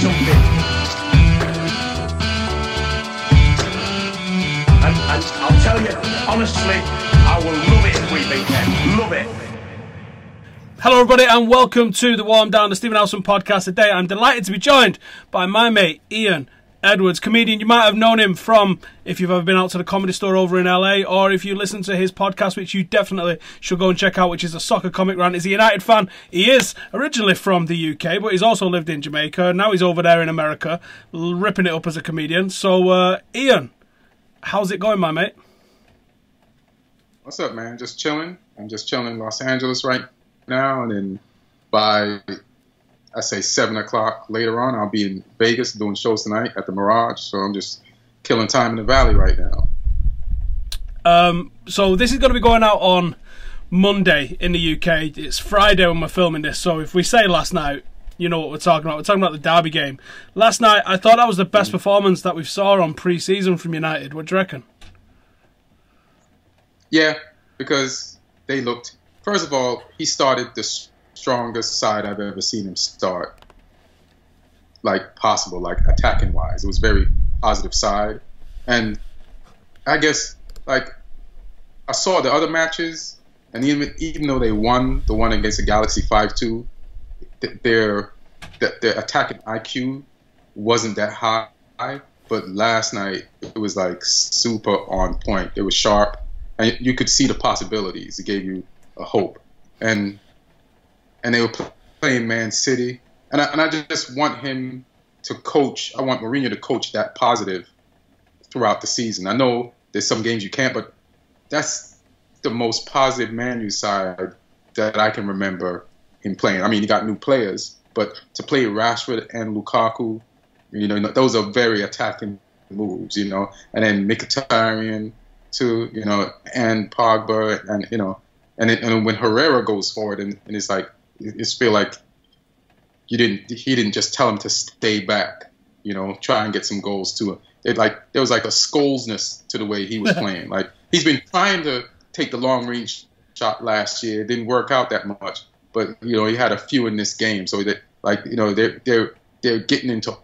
something. And I'll tell you, honestly, I will love it if we beat them. Love it. Hello everybody and welcome to the Warm Down, the Stephen Howson podcast. Today I'm delighted to be joined by my mate Ian Edwards, comedian. You might have known him from, if you've ever been out to the Comedy Store over in LA, or if you listen to his podcast, which you definitely should go and check out, which is a soccer comic rant. He's a United fan. He is originally from the UK, but he's also lived in Jamaica. Now he's over there in America, ripping it up as a comedian. So Ian, how's it going, my mate? What's up, man? Just chilling. I'm just chilling in Los Angeles right now, and then by I say 7 o'clock later on, I'll be in Vegas doing shows tonight at the Mirage. So I'm just killing time in the Valley right now. So this is going to be going out on Monday in the UK. It's Friday when we're filming this. So if we say last night, you know what we're talking about. We're talking about the Derby game. Last night, I thought that was the best performance that we've saw on pre-season from United. What do you reckon? Yeah, because they looked. First of all, he started the strongest side I've ever seen him start, like possible, like attacking wise. It was very positive side, and I guess like I saw the other matches, and even though they won the one against the Galaxy 5-2, their attacking IQ wasn't that high. But last night it was like super on point. It was sharp, and you could see the possibilities. It gave you a hope, and they were playing Man City, and I just want him to coach. I want Mourinho to coach that positive throughout the season. I know there's some games you can't, but that's the most positive Man U side that I can remember him playing. I mean, he got new players, but to play Rashford and Lukaku, you know, those are very attacking moves, you know, and then Mkhitaryan too, you know, and Pogba, and you know. And when Herrera goes forward, and it's like, it's feel like he didn't just tell him to stay back, you know, try and get some goals too. There was like a Scholesness to the way he was playing. Like he's been trying to take the long range shot last year. It didn't work out that much, but you know he had a few in this game. So that, like, you know, they're getting into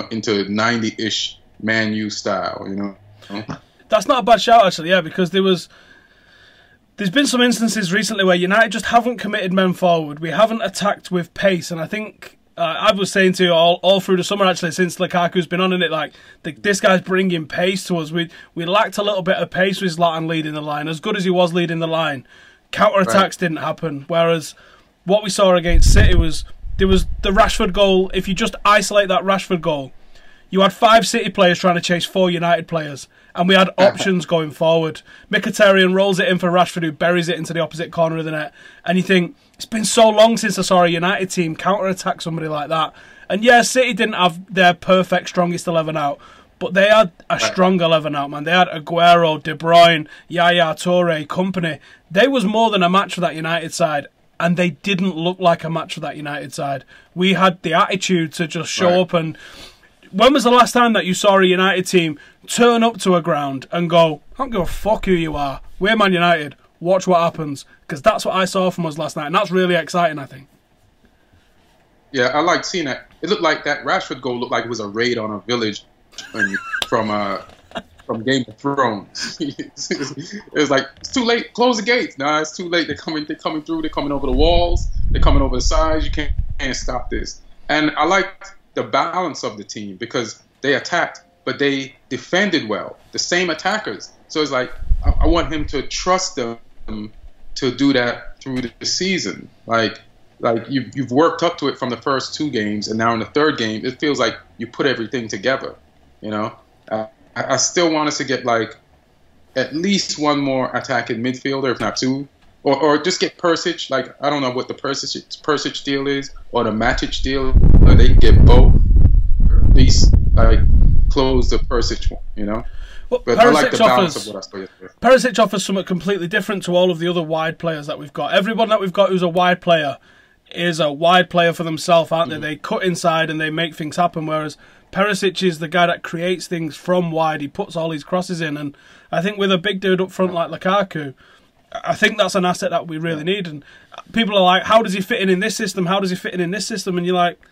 90-ish Man U style, you know. That's not a bad shout actually, yeah, because there's been some instances recently where United just haven't committed men forward. We haven't attacked with pace, and I think I was saying to you all through the summer actually, since Lukaku's been on in it, like this guy's bringing pace to us. We lacked a little bit of pace with Zlatan leading the line. As good as he was leading the line, counter-attacks didn't happen. Whereas what we saw against City there was the Rashford goal. If you just isolate that Rashford goal, you had 5 City players trying to chase 4 United players, and we had options going forward. Mkhitaryan rolls it in for Rashford, who buries it into the opposite corner of the net. And you think, it's been so long since I saw a United team counter-attack somebody like that. And yeah, City didn't have their perfect strongest 11 out, but they had a strong 11 out, man. They had Aguero, De Bruyne, Yaya Toure, company. They was more than a match for that United side, and they didn't look like a match for that United side. We had the attitude to just show up and... When was the last time that you saw a United team turn up to a ground and go, I don't give a fuck who you are, we're Man United, watch what happens? Because that's what I saw from us last night, and that's really exciting, I think. Yeah, I like seeing that. It looked like that Rashford goal looked like it was a raid on a village from Game of Thrones. It was like, it's too late, close the gates. Nah, it's too late. They're coming through, they're coming over the walls, they're coming over the sides, you can't stop this. And I liked the balance of the team because they attacked, but they defended well. The same attackers. So it's like, I want him to trust them to do that through the season. Like you've worked up to it from the first 2 games, and now in the 3rd game, it feels like you put everything together. You know, I still want us to get like at least 1 more attacking midfielder, if not 2, or just get Perisic. Like I don't know what the Perisic deal is, or the Matic deal. They can get both, or at least like close the Perisic one, you know. Well, but I like the balance of what I saw yesterday. Perisic offers something completely different to all of the other wide players that we've got. Everyone that we've got who's a wide player is a wide player for themselves, aren't they? They cut inside and they make things happen, whereas Perisic is the guy that creates things from wide. He puts all these crosses in, and I think with a big dude up front like Lukaku, I think that's an asset that we really need. And people are like, how does he fit in this system? How does he fit in this system? And you're like,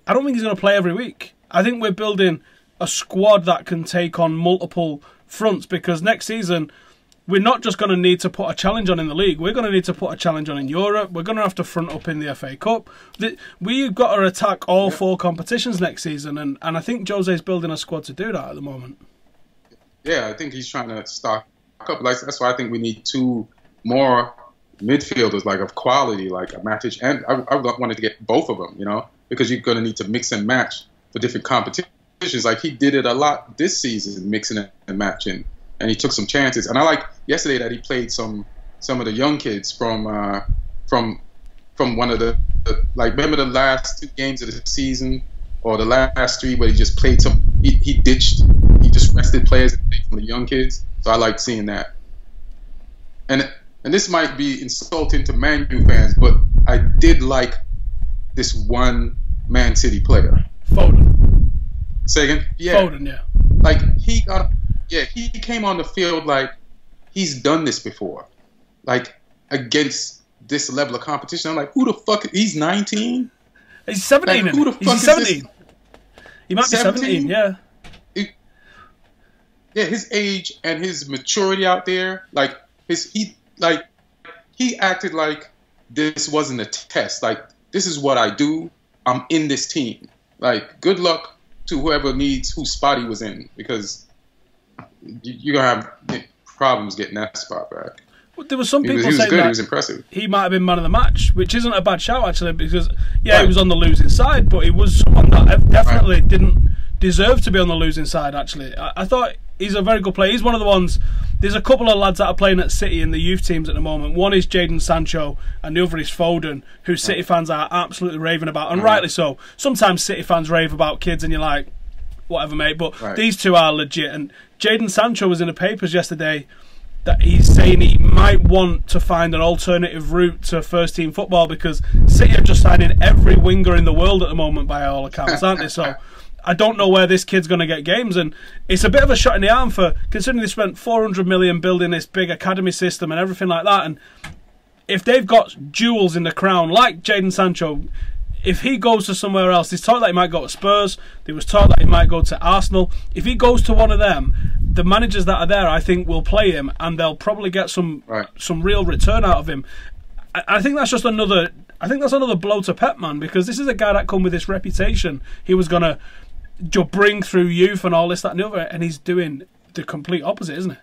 I don't think he's going to play every week. I think we're building a squad that can take on multiple fronts, because next season we're not just going to need to put a challenge on in the league. We're going to need to put a challenge on in Europe. We're going to have to front up in the FA Cup. We've got to attack all 4 competitions next season, and I think Jose's building a squad to do that at the moment. Yeah, I think he's trying to stock up. Like, that's why I think we need 2 more midfielders, like, of quality, like a Matic, and I wanted to get both of them, because you're going to need to mix and match for different competitions. Like, he did it a lot this season, mixing and matching, and he took some chances. And I like yesterday that he played some of the young kids from one of the remember the last 2 games of the season, or the last 3, where he just played he just rested players and played from the young kids. So I like seeing that. And this might be insulting to Man U fans, but I did like this one Man City player. Foden. Say again? Yeah. Foden, yeah. Like, he came on the field like he's done this before. Like, against this level of competition. I'm like, who the fuck? He's 19? He's 17. Like, who the fuck is 17? This? He might be 17, yeah. His age and his maturity out there, like, he acted like this wasn't a test. Like, this is what I do. I'm in this team. Like, good luck to whoever needs whose spot he was in, because you're going to have problems getting that spot back. Well, there were some people he was saying good. that He was impressive. he might have been man of the match, which isn't a bad shout, actually, because, right. He was on the losing side, but he was someone that definitely didn't deserve to be on the losing side, actually. I thought he's a very good player. He's one of the ones... There's a couple of lads that are playing at City in the youth teams at the moment. One is Jadon Sancho and the other is Foden, who City fans are absolutely raving about, and rightly so. Sometimes City fans rave about kids and you're like, whatever, mate, but these 2 are legit. And Jadon Sancho was in the papers yesterday that he's saying he might want to find an alternative route to first team football, because City are just signing every winger in the world at the moment by all accounts, aren't they? So I don't know where this kid's going to get games, and it's a bit of a shot in the arm for, considering they spent 400 million building this big academy system and everything like that. And if they've got jewels in the crown like Jadon Sancho, if he goes to somewhere else, there's talk that he might go to Spurs, there was talk that he might go to Arsenal. If he goes to one of them, the managers that are there, I think, will play him, and they'll probably get some real return out of him. I think that's just another blow to Pep, man, because this is a guy that come with this reputation. He was going to bring through youth and all this, that and the other, and he's doing the complete opposite, isn't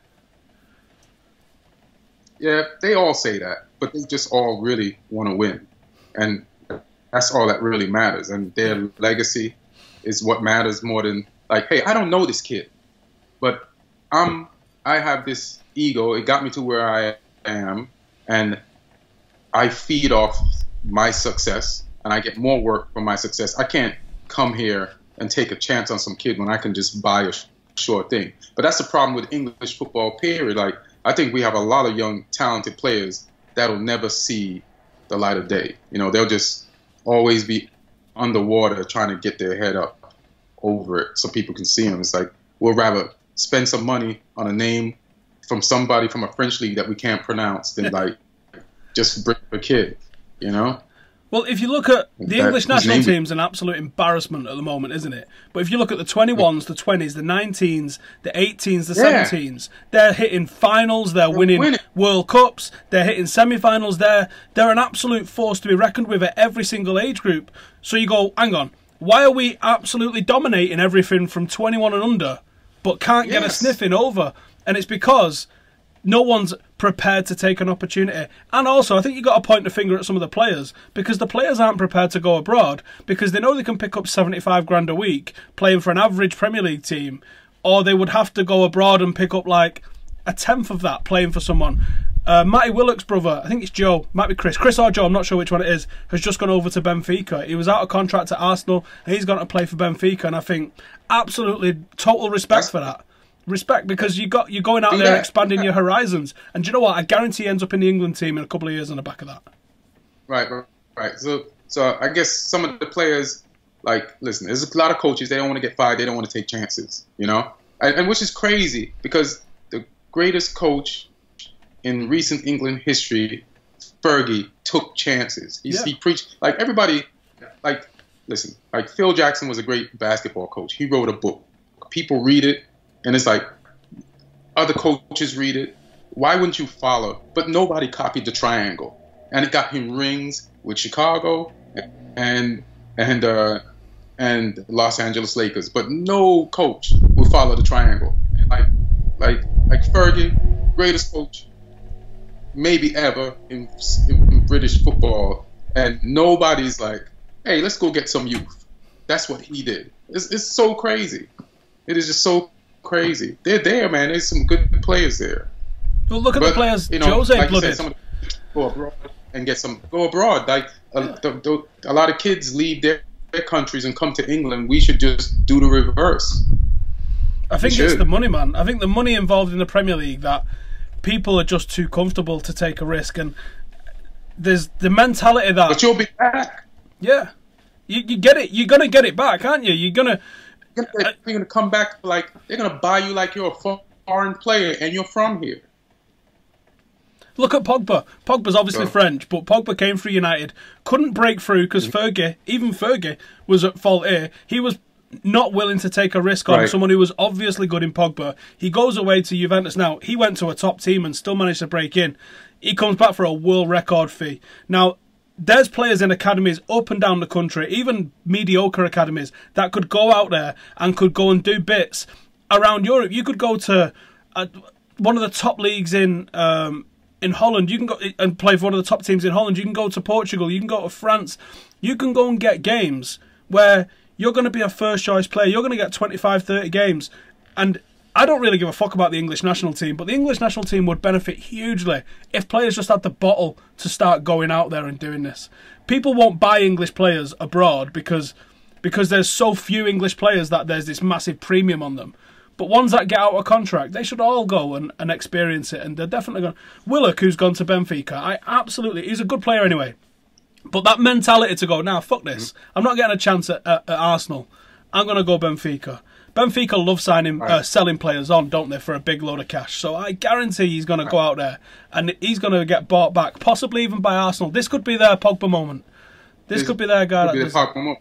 he? Yeah, they all say that, but they just all really want to win, and that's all that really matters. And their legacy is what matters more than, like, hey, I don't know this kid, but I have this ego. It got me to where I am, and I feed off my success, and I get more work from my success. I can't come here and take a chance on some kid when I can just buy a sure thing. But that's the problem with English football, period. Like, I think we have a lot of young, talented players that'll never see the light of day. They'll just always be underwater trying to get their head up over it so people can see them. It's like, we'll rather spend some money on a name from somebody from a French league that we can't pronounce than, like, just bring a kid, Well, if you look at the English national team's an absolute embarrassment at the moment, isn't it? But if you look at the 21s, the 20s, the 19s, the 18s, the 17s, they're hitting finals, they're winning World Cups, they're hitting semi-finals, they're an absolute force to be reckoned with at every single age group. So you go, hang on, why are we absolutely dominating everything from 21 and under, but can't get a sniffing over? And it's because no one's prepared to take an opportunity. And also, I think you've got to point the finger at some of the players, because the players aren't prepared to go abroad because they know they can pick up 75 grand a week playing for an average Premier League team, or they would have to go abroad and pick up like a tenth of that playing for someone. Matty Willock's brother, I think it's Joe, might be Chris or Joe, I'm not sure which one it is, has just gone over to Benfica. He was out of contract at Arsenal and he's gone to play for Benfica, and I think absolutely total respect for that. Respect, because you're going out there expanding your horizons. And do you know what? I guarantee he ends up in the England team in a couple of years on the back of that. Right. So I guess some of the players, like, listen, there's a lot of coaches, they don't want to get fired, they don't want to take chances, and which is crazy, because the greatest coach in recent England history, Fergie, took chances. He preached, like, everybody, like, listen, like Phil Jackson was a great basketball coach. He wrote a book. People read it, and it's like other coaches read it. Why wouldn't you follow? But nobody copied the triangle, and it got him rings with Chicago and Los Angeles Lakers. But no coach will follow the triangle. Like Fergie, greatest coach maybe ever in British football, and nobody's like, hey, let's go get some youth. That's what he did. It's so crazy. It is just so crazy. They're there, man. There's some good players there. Well, look at the players Jose like blooded. Said, go abroad and go abroad. Like a lot of kids leave their countries and come to England. We should just do the reverse. I think it's the money, man. I think the money involved in the Premier League that people are just too comfortable to take a risk, and there's the mentality that. But you'll be back. Yeah, you get it. You're gonna get it back, aren't you? You're gonna come back like they're gonna buy you like you're a foreign player and you're from here. Look at Pogba. Pogba's obviously French, but Pogba came through United, couldn't break through because Fergie was at fault here. He was not willing to take a risk on someone who was obviously good in Pogba. He goes away to Juventus now. He went to a top team and still managed to break in. He comes back for a world record fee. Now, there's players in academies up and down the country, even mediocre academies, that could go out there and could go and do bits around Europe. You could go to one of the top leagues in Holland. You can go and play for one of the top teams in Holland. You can go to Portugal. You can go to France. You can go and get games where you're going to be a first-choice player. You're going to get 25, 30 games. And I don't really give a fuck about the English national team, but the English national team would benefit hugely if players just had the bottle to start going out there and doing this. People won't buy English players abroad because there's so few English players that there's this massive premium on them. But ones that get out of contract, they should all go and experience it. And they're definitely going. Willock, who's gone to Benfica, he's a good player anyway. But that mentality to go, nah, fuck this. I'm not getting a chance at Arsenal. I'm going to go Benfica. Benfica love selling players on, don't they, for a big load of cash. So I guarantee he's going to go out there and he's going to get bought back, possibly even by Arsenal. This could be their Pogba moment. This could be their guy. Pogba moment.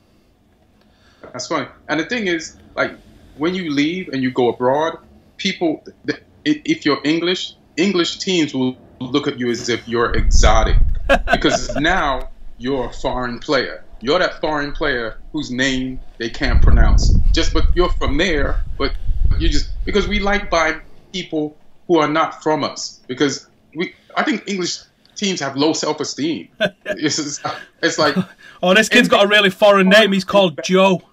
That's funny. And the thing is, like, when you leave and you go abroad, people, if you're English teams will look at you as if you're exotic because now you're a foreign player. You're that foreign player whose name they can't pronounce. But you're from there, but because we like buying people who are not from us. Because I think English teams have low self-esteem. It's like, oh, this kid's got a really foreign name. He's called Joe.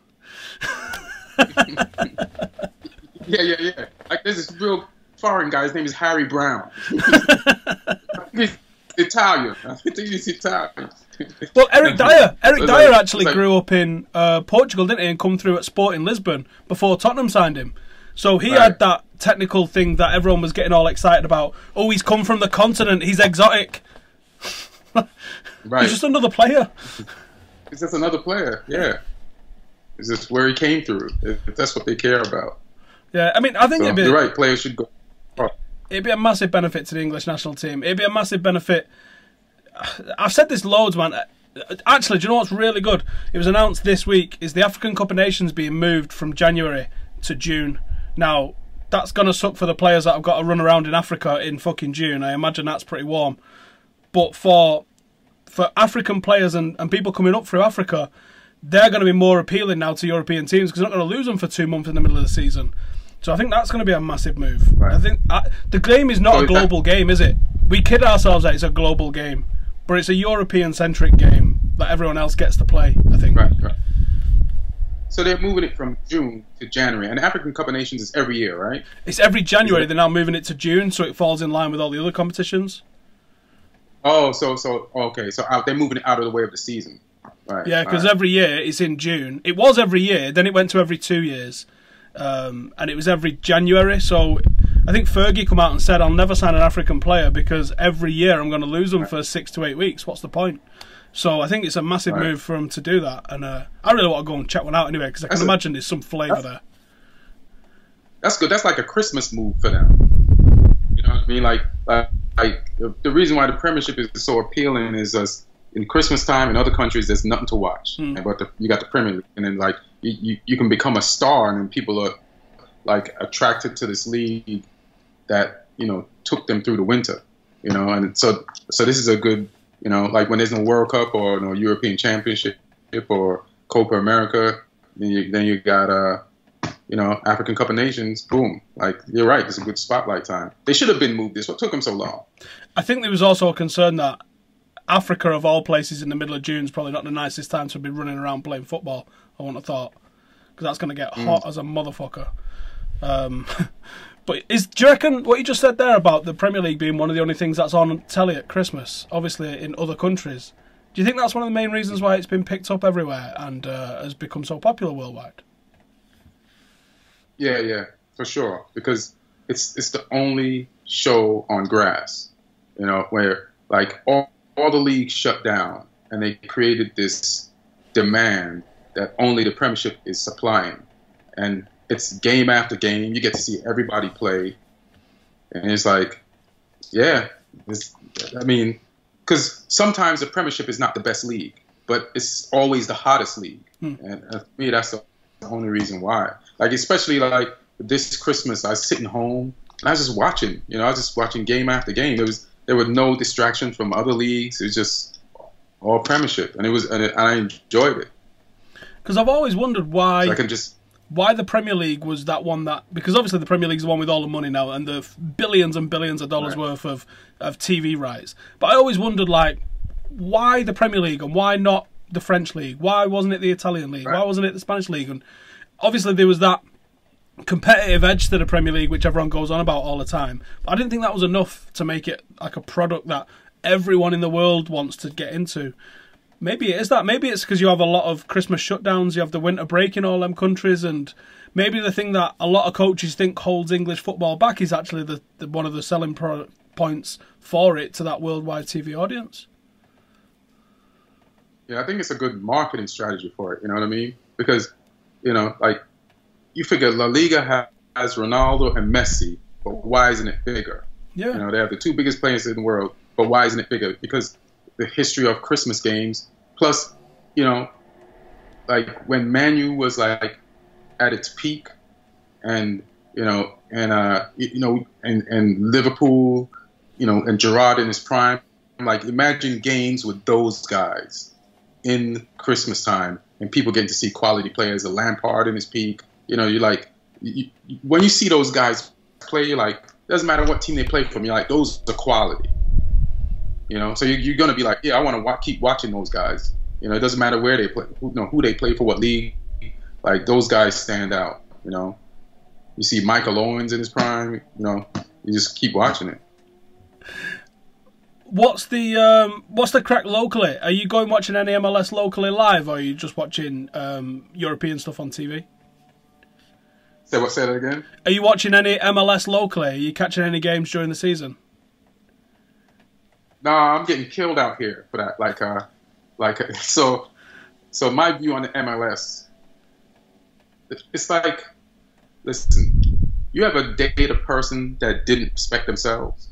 Yeah. Like there's this real foreign guy. His name is Harry Brown. He's Italian. I think he's Italian. Well, Eric Dyer actually grew up in Portugal, didn't he, and come through at Sporting Lisbon before Tottenham signed him. So he had that technical thing that everyone was getting all excited about. Oh, he's come from the continent. He's exotic. He's just another player. He's just another player, yeah. It's just where he came through. If that's what they care about. Yeah, I mean, I think you're right. Players should go. It'd be a massive benefit to the English national team. It'd be a massive benefit. I've said this loads, man. Actually, do you know what's really good? It was announced this week. Is the African Cup of Nations being moved from January to June? Now, that's going to suck for the players that have got to run around in Africa in fucking June. I imagine that's pretty warm. But for African players and people coming up through Africa, they're going to be more appealing now to European teams because they're not going to lose them for 2 months in the middle of the season. So I think that's going to be a massive move. Right. I think the game is not a global game, is it? We kid ourselves that it's a global game, but it's a European-centric game that everyone else gets to play, I think. Right. So they're moving it from June to January, and the African Cup of Nations is every year, right? It's every January. They're now moving it to June, so it falls in line with all the other competitions. Oh, okay. So they're moving it out of the way of the season. Right. Yeah, because every year it's in June. It was every year, then it went to every 2 years. And it was every January. So I think Fergie come out and said, I'll never sign an African player because every year I'm going to lose them for 6 to 8 weeks. What's the point? So I think it's a massive move for him to do that. And I really want to go and check one out anyway because I can imagine there's some flavour there. That's good. That's like a Christmas move for them. You know what I mean? Like the reason why the Premiership is so appealing is in Christmas time in other countries, there's nothing to watch. But you got the Premier League, and then like you can become a star, and then people are like attracted to this league that took them through the winter. And so this is a good, like when there's no World Cup or no European Championship or Copa America, then you got African Cup of Nations. Boom! Like you're right, it's a good spotlight time. They should have been moved. This what took them so long. I think there was also a concern that Africa, of all places, in the middle of June is probably not the nicest time to be running around playing football. I wouldn't have thought, because that's going to get hot as a motherfucker. But do you reckon what you just said there about the Premier League being one of the only things that's on telly at Christmas, obviously in other countries, do you think that's one of the main reasons why it's been picked up everywhere and has become so popular worldwide? Yeah, for sure. Because it's the only show on grass, where like all the leagues shut down and they created this demand that only the Premiership is supplying. And it's game after game. You get to see everybody play. And it's like, because sometimes the Premiership is not the best league, but it's always the hottest league. And for me, that's the only reason why. Like, especially like this Christmas, I was sitting home and I was just watching, I was just watching game after game. There were no distractions from other leagues. It was just all Premiership. And I enjoyed it. Because I've always wondered why... So I can just... Why the Premier League was that one that... Because obviously the Premier League's the one with all the money now and the billions and billions of dollars worth of TV rights. But I always wondered, like, why the Premier League and why not the French League? Why wasn't it the Italian League? Why wasn't it the Spanish League? And obviously there was that competitive edge to the Premier League, which everyone goes on about all the time. But I didn't think that was enough to make it like a product that everyone in the world wants to get into. Maybe it is that. Maybe it's because you have a lot of Christmas shutdowns, you have the winter break in all them countries, and maybe the thing that a lot of coaches think holds English football back is actually the one of the selling points for it to that worldwide TV audience. Yeah, I think it's a good marketing strategy for it, you know what I mean? Because, like, you figure La Liga has Ronaldo and Messi, but why isn't it bigger? Yeah. They have the two biggest players in the world, but why isn't it bigger? Because the history of Christmas games, plus, like when Man U was like at its peak, and and Liverpool, and Gerrard in his prime, like imagine games with those guys in Christmas time, and people getting to see quality players, a Lampard in his peak. You're like, when you see those guys play, you're like, doesn't matter what team they play from, you're like, those are quality. So you're going to be like, yeah, I want to keep watching those guys. It doesn't matter where they play, who they play for, what league. Like, those guys stand out, You see Michael Owens in his prime, you just keep watching it. What's the crack locally? Are you going watching any MLS locally live, or are you just watching European stuff on TV? Say that again? Are you watching any MLS locally? Are you catching any games during the season? No, I'm getting killed out here for that. So my view on the MLS, it's like, listen, you ever date a person that didn't respect themselves?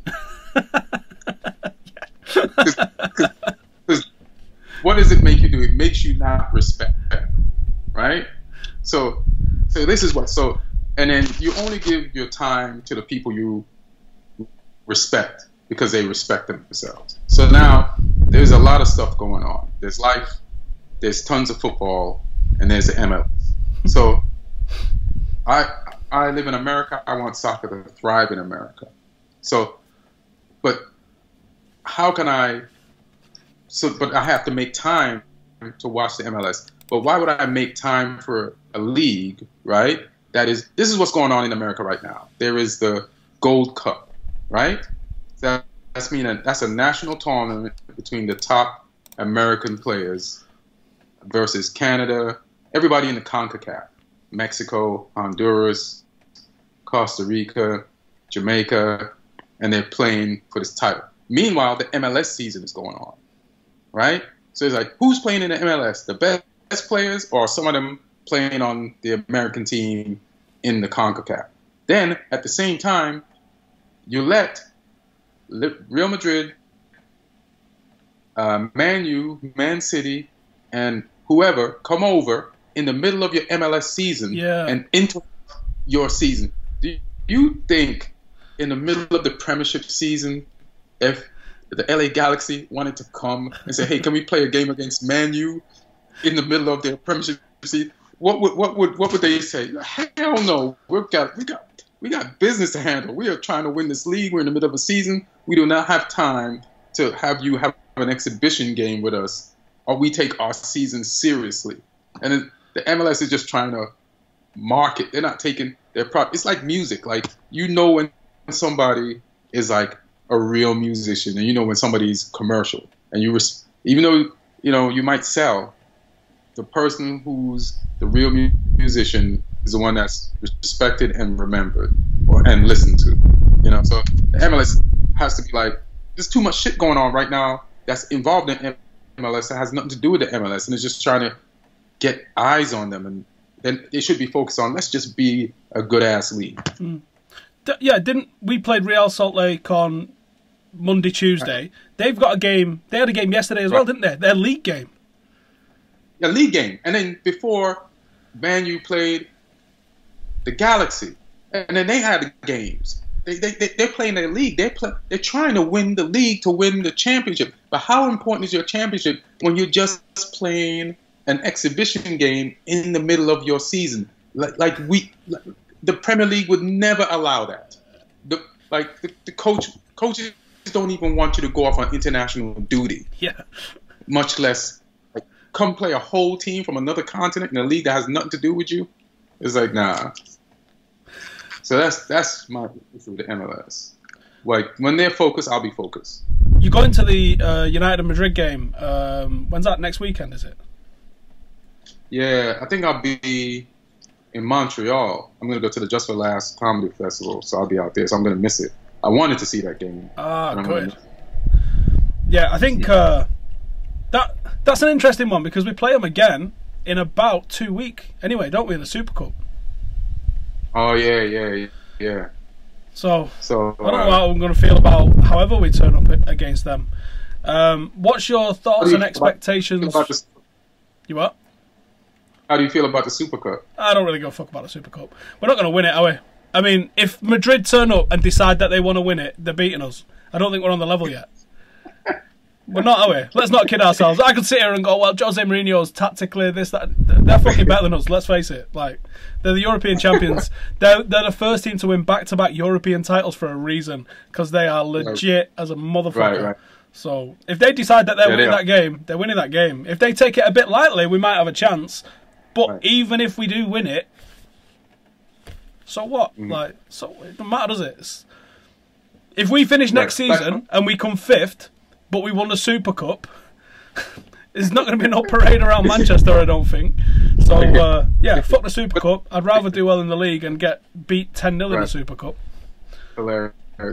Because what does it make you do? It makes you not respect them, right? So this is what. And then you only give your time to the people you respect because they respect themselves. So now there's a lot of stuff going on. There's life, there's tons of football, and there's the MLS. So I live in America. I want soccer to thrive in America. So, but how can I? But I have to make time to watch the MLS. But why would I make time for a league, right? This is what's going on in America right now. There is the Gold Cup, right? That's a national tournament between the top American players versus Canada, everybody in the CONCACAF, Mexico, Honduras, Costa Rica, Jamaica, and they're playing for this title. Meanwhile, the MLS season is going on, right? So it's like, who's playing in the MLS? The best players, or some of them playing on the American team in the CONCACAF? Then, at the same time, you let Real Madrid, Man U, Man City, and whoever come over in the middle of your MLS season and interrupt your season. Do you think in the middle of the Premiership season, if the LA Galaxy wanted to come and say, "Hey, can we play a game against Man U in the middle of their Premiership season?" What would they say? Hell no. We got business to handle. We are trying to win this league. We're in the middle of a season. We do not have time to have you have an exhibition game with us, or we take our season seriously. And the MLS is just trying to market. They're not taking their product. It's like music. Like, you know when somebody is like a real musician, and you know when somebody's commercial, and even though you might sell, the person who's the real musician is the one that's respected and remembered and listened to. So the MLS has to be like, there's too much shit going on right now that's involved in MLS that has nothing to do with the MLS, and it's just trying to get eyes on them, and then they should be focused on, let's just be a good ass league. Didn't we played Real Salt Lake on Monday, Tuesday? They've got a game. They had a game yesterday as well, didn't they? Their league game. A league game, and then before, Man U played the Galaxy, and then they had games. They're playing their league. They're trying to win the league to win the championship. But how important is your championship when you're just playing an exhibition game in the middle of your season? The Premier League would never allow that. The coaches don't even want you to go off on international duty. Yeah. Much less come play a whole team from another continent in a league that has nothing to do with you. It's like, nah. So that's my issue with the MLS. Like, when they're focused, I'll be focused. You go into the United and Madrid game. When's that? Next weekend, is it? Yeah, I think I'll be in Montreal. I'm going to go to the Just for Laughs Comedy Festival, so I'll be out there. So I'm going to miss it. I wanted to see that game. Good. Yeah, I think that's an interesting one, because we play them again in about 2 weeks anyway, don't we, in the Super Cup? Oh, yeah. So I don't know how I'm going to feel about however we turn up against them. What's your thoughts and expectations? You what? How do you feel about the Super Cup? I don't really give a fuck about the Super Cup. We're not going to win it, are we? I mean, if Madrid turn up and decide that they want to win it, they're beating us. I don't think we're on the level yet. We're not, are we? Let's not kid ourselves. I could sit here and go, well, Jose Mourinho's tactically this, that. They're fucking better than us, let's face it. Like, they're the European champions. They're the first team to win back-to-back European titles for a reason, because they are legit as a motherfucker. Right. So, if they decide that they're winning that game, they're winning that game. If they take it a bit lightly, we might have a chance. But even if we do win it, so what? So it doesn't matter, does it? If we finish next season and we come 5th, but we won the Super Cup, there's not going to be no parade around Manchester, I don't think. So, fuck the Super Cup. I'd rather do well in the league and get beat 10-0 in the Super Cup. Hilarious.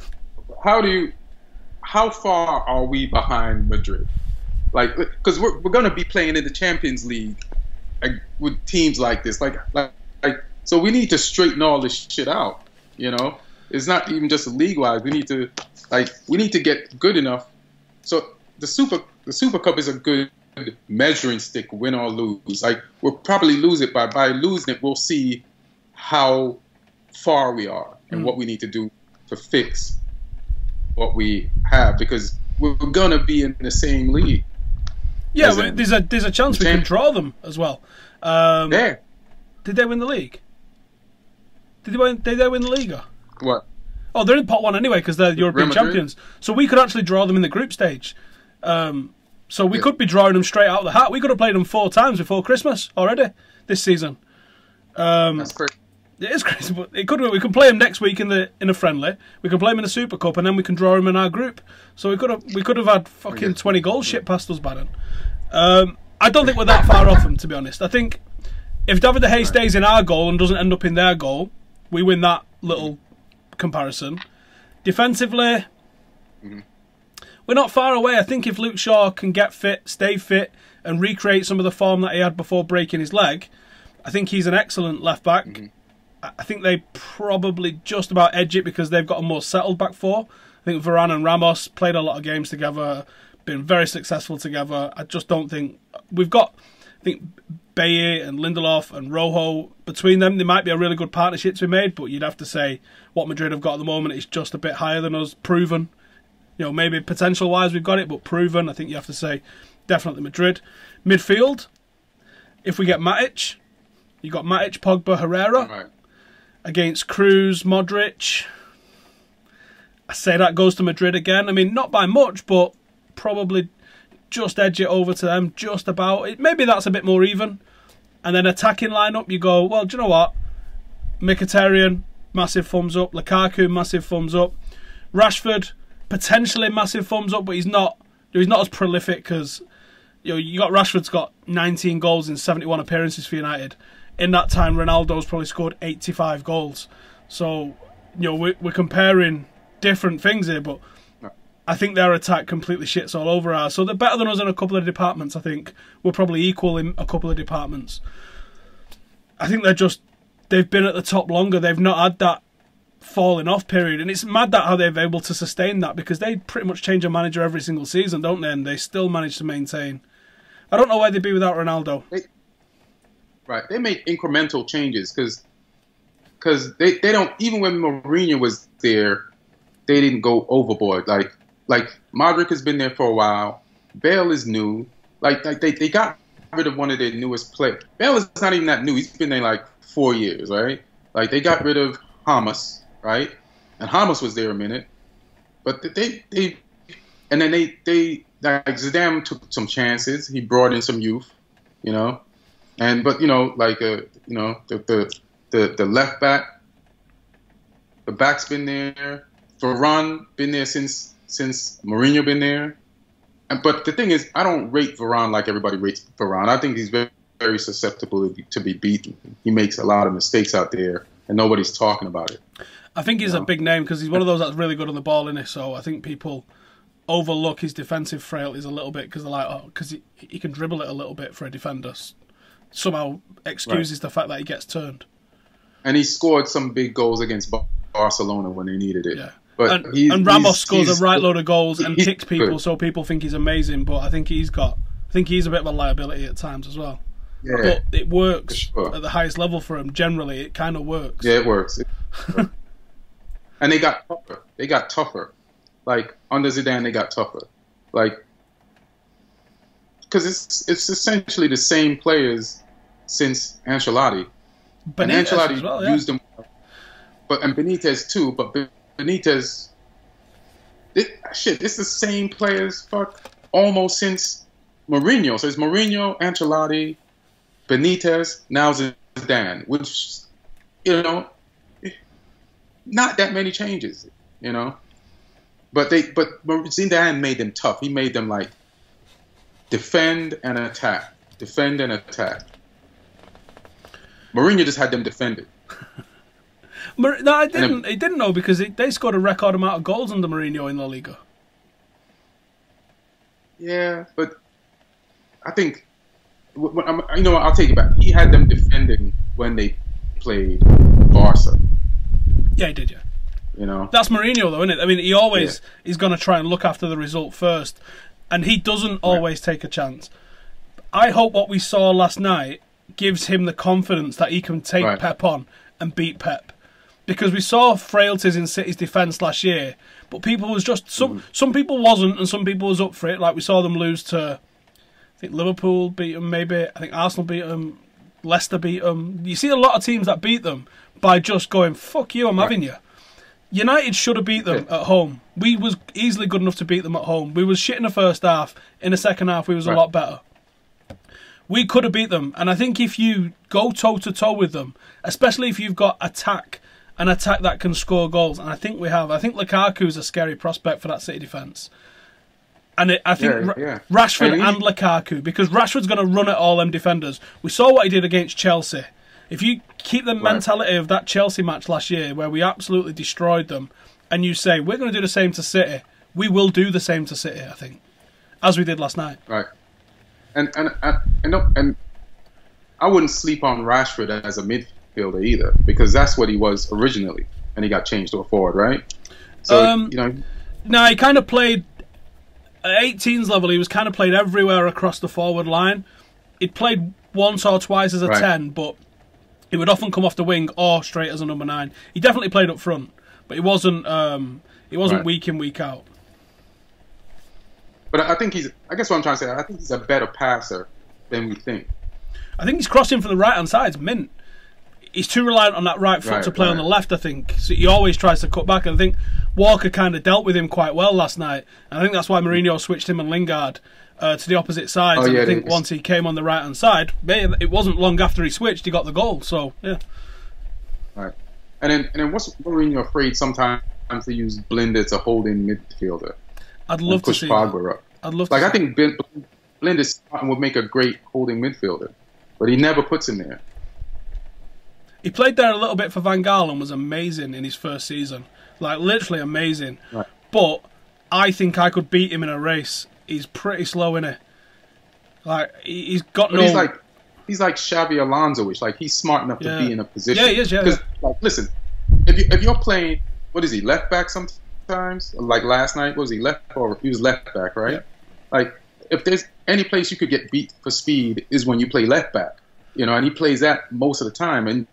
How far are we behind Madrid? Like, because we're going to be playing in the Champions League with teams like this. So we need to straighten all this shit out, It's not even just league-wise. We need to get good enough. So the Super Cup is a good measuring stick, win or lose. We'll probably lose it, by losing it, we'll see how far we are and what we need to do to fix what we have, because we're gonna be in the same league. Yeah, but there's a chance we can draw them as well. Did they win the league? Did they win the league? What? Oh, they're in pot 1 anyway, because they're European champions. So we could actually draw them in the group stage. So we could be drawing them straight out of the hat. We could have played them 4 times before Christmas already this season. That's crazy. It is crazy, but it could. We can play them next week in a friendly. We can play them in the Super Cup, and then we can draw them in our group. So we could have had fucking 20 goals shit past us by then. I don't think we're that far off them, to be honest. I think if David De Gea stays in our goal and doesn't end up in their goal, we win that little comparison. Defensively, we're not far away. I think if Luke Shaw can get fit, stay fit, and recreate some of the form that he had before breaking his leg, I think he's an excellent left back. I think they probably just about edge it because they've got a more settled back four. I think Varane and Ramos played a lot of games together. been very successful together. I just don't think we've got. I think Baye and Lindelof and Rojo, between them, they might be a really good partnership to be made, but you'd have to say what Madrid have got at the moment is just a bit higher than us, proven. You know, maybe potential-wise we've got it, but proven, I think you have to say definitely Madrid. Midfield, if we get Matic, you got Matic, Pogba, Herrera, Right. against Cruz, Modric. I say that goes to Madrid again. I mean, not by much, but probably just edge it over to them, just about. Maybe that's a bit more even. And then attacking lineup, you go, well, do you know what? Mkhitaryan, massive thumbs up. Lukaku, massive thumbs up. Rashford, potentially massive thumbs up, but he's not as prolific because you got Rashford's got 19 goals in 71 appearances for United. In that time, Ronaldo's probably scored 85 goals. So, we're comparing different things here, but I think their attack completely shits all over ours. So they're better than us in a couple of departments, I think. We're probably equal in a couple of departments. I think they've been at the top longer. They've not had that falling off period. And it's mad that how they've been able to sustain that, because they pretty much change a manager every single season, don't they? And they still manage to maintain. I don't know where they'd be without Ronaldo. They make incremental changes because they don't, even when Mourinho was there, they didn't go overboard. Like Modric has been there for a while. Bale is new. Like they got rid of one of their newest players. Bale is not even that new. He's been there like 4 years, right? Like they got rid of Hamas, right? And Hamas was there a minute, but they like Zidane took some chances. He brought in some youth, but the left back, the back's been there. Varane been there since Mourinho been there. But the thing is, I don't rate Varane like everybody rates Varane. I think he's very, very susceptible to be beaten. He makes a lot of mistakes out there, and nobody's talking about it. I think he's a big name because he's one of those that's really good on the ball, isn't he? So I think people overlook his defensive frailties a little bit because they're like, because he can dribble it a little bit for a defender. Somehow excuses the fact that he gets turned. And he scored some big goals against Barcelona when they needed it. Yeah. But and Ramos scores a right load of goals and kicks people, so people think he's amazing. But I think he's a bit of a liability at times as well. Yeah, but it works at the highest level for him. Generally, it kind of works. Yeah, it works. And they got tougher. They got tougher. Like under Zidane, they got tougher. Like because it's essentially the same players since Ancelotti. Benitez and Ancelotti as well, used them, and Benitez too. But Benitez, it's the same players almost since Mourinho. So it's Mourinho, Ancelotti, Benitez, now Zidane, which, not that many changes, But Zidane made them tough. He made them like defend and attack. Mourinho just had them defended. No, I didn't. He didn't know because they scored a record amount of goals under Mourinho in La Liga. Yeah, but I think, I'll take it back. He had them defending when they played Barca. Yeah, he did. Yeah. That's Mourinho, though, isn't it? I mean, he always is going to try and look after the result first, and he doesn't always take a chance. I hope what we saw last night gives him the confidence that he can take Pep on and beat Pep. Because we saw frailties in City's defence last year, but people was just some people wasn't, and some people was up for it. Like we saw them lose to, I think Liverpool beat them, maybe I think Arsenal beat them, Leicester beat them. You see a lot of teams that beat them by just going "fuck you, I'm having you." United should have beat them at home. We was easily good enough to beat them at home. We was shit in the first half. In the second half, we was a lot better. We could have beat them, and I think if you go toe to toe with them, especially if you've got an attack that can score goals, and I think we have. I think Lukaku's a scary prospect for that City defence. And I think Rashford and Lukaku, because Rashford's going to run at all them defenders. We saw what he did against Chelsea. If you keep the mentality of that Chelsea match last year, where we absolutely destroyed them, and you say, we're going to do the same to City, we will do the same to City, I think, as we did last night. Right. And I wouldn't sleep on Rashford as a midfielder either, because that's what he was originally, and he got changed to a forward, right? So no, he kind of played at 18s level, he was kind of played everywhere across the forward line. He'd played once or twice as a 10, but he would often come off the wing or straight as a number 9. He definitely played up front, but he wasn't week in, week out. But I think I guess what I'm trying to say, I think he's a better passer than we think. I think he's crossing from the right-hand side. It's mint. He's too reliant on that right foot to play on the left, I think. So he always tries to cut back. And I think Walker kind of dealt with him quite well last night. And I think that's why Mourinho switched him and Lingard to the opposite sides. And I think once he came on the right-hand side, it wasn't long after he switched, he got the goal. So, yeah. Right. And then what's Mourinho afraid sometimes to use Blind as a holding midfielder? I'd love to see Pogba up. I'd love to see I think Blind would make a great holding midfielder, but he never puts him there. He played there a little bit for Van Gaal and was amazing in his first season. Like, literally amazing. Right. But I think I could beat him in a race. He's pretty slow, innit? Like, he's got but no... He's like Xabi Alonso-ish. Like, he's smart enough to be in a position. Yeah, he is, yeah. Because, like, listen, if you're playing... What is he, left back sometimes? Like last night, he was left back, right? Yeah. Like, if there's any place you could get beat for speed is when you play left back. You know, and he plays that most of the time. And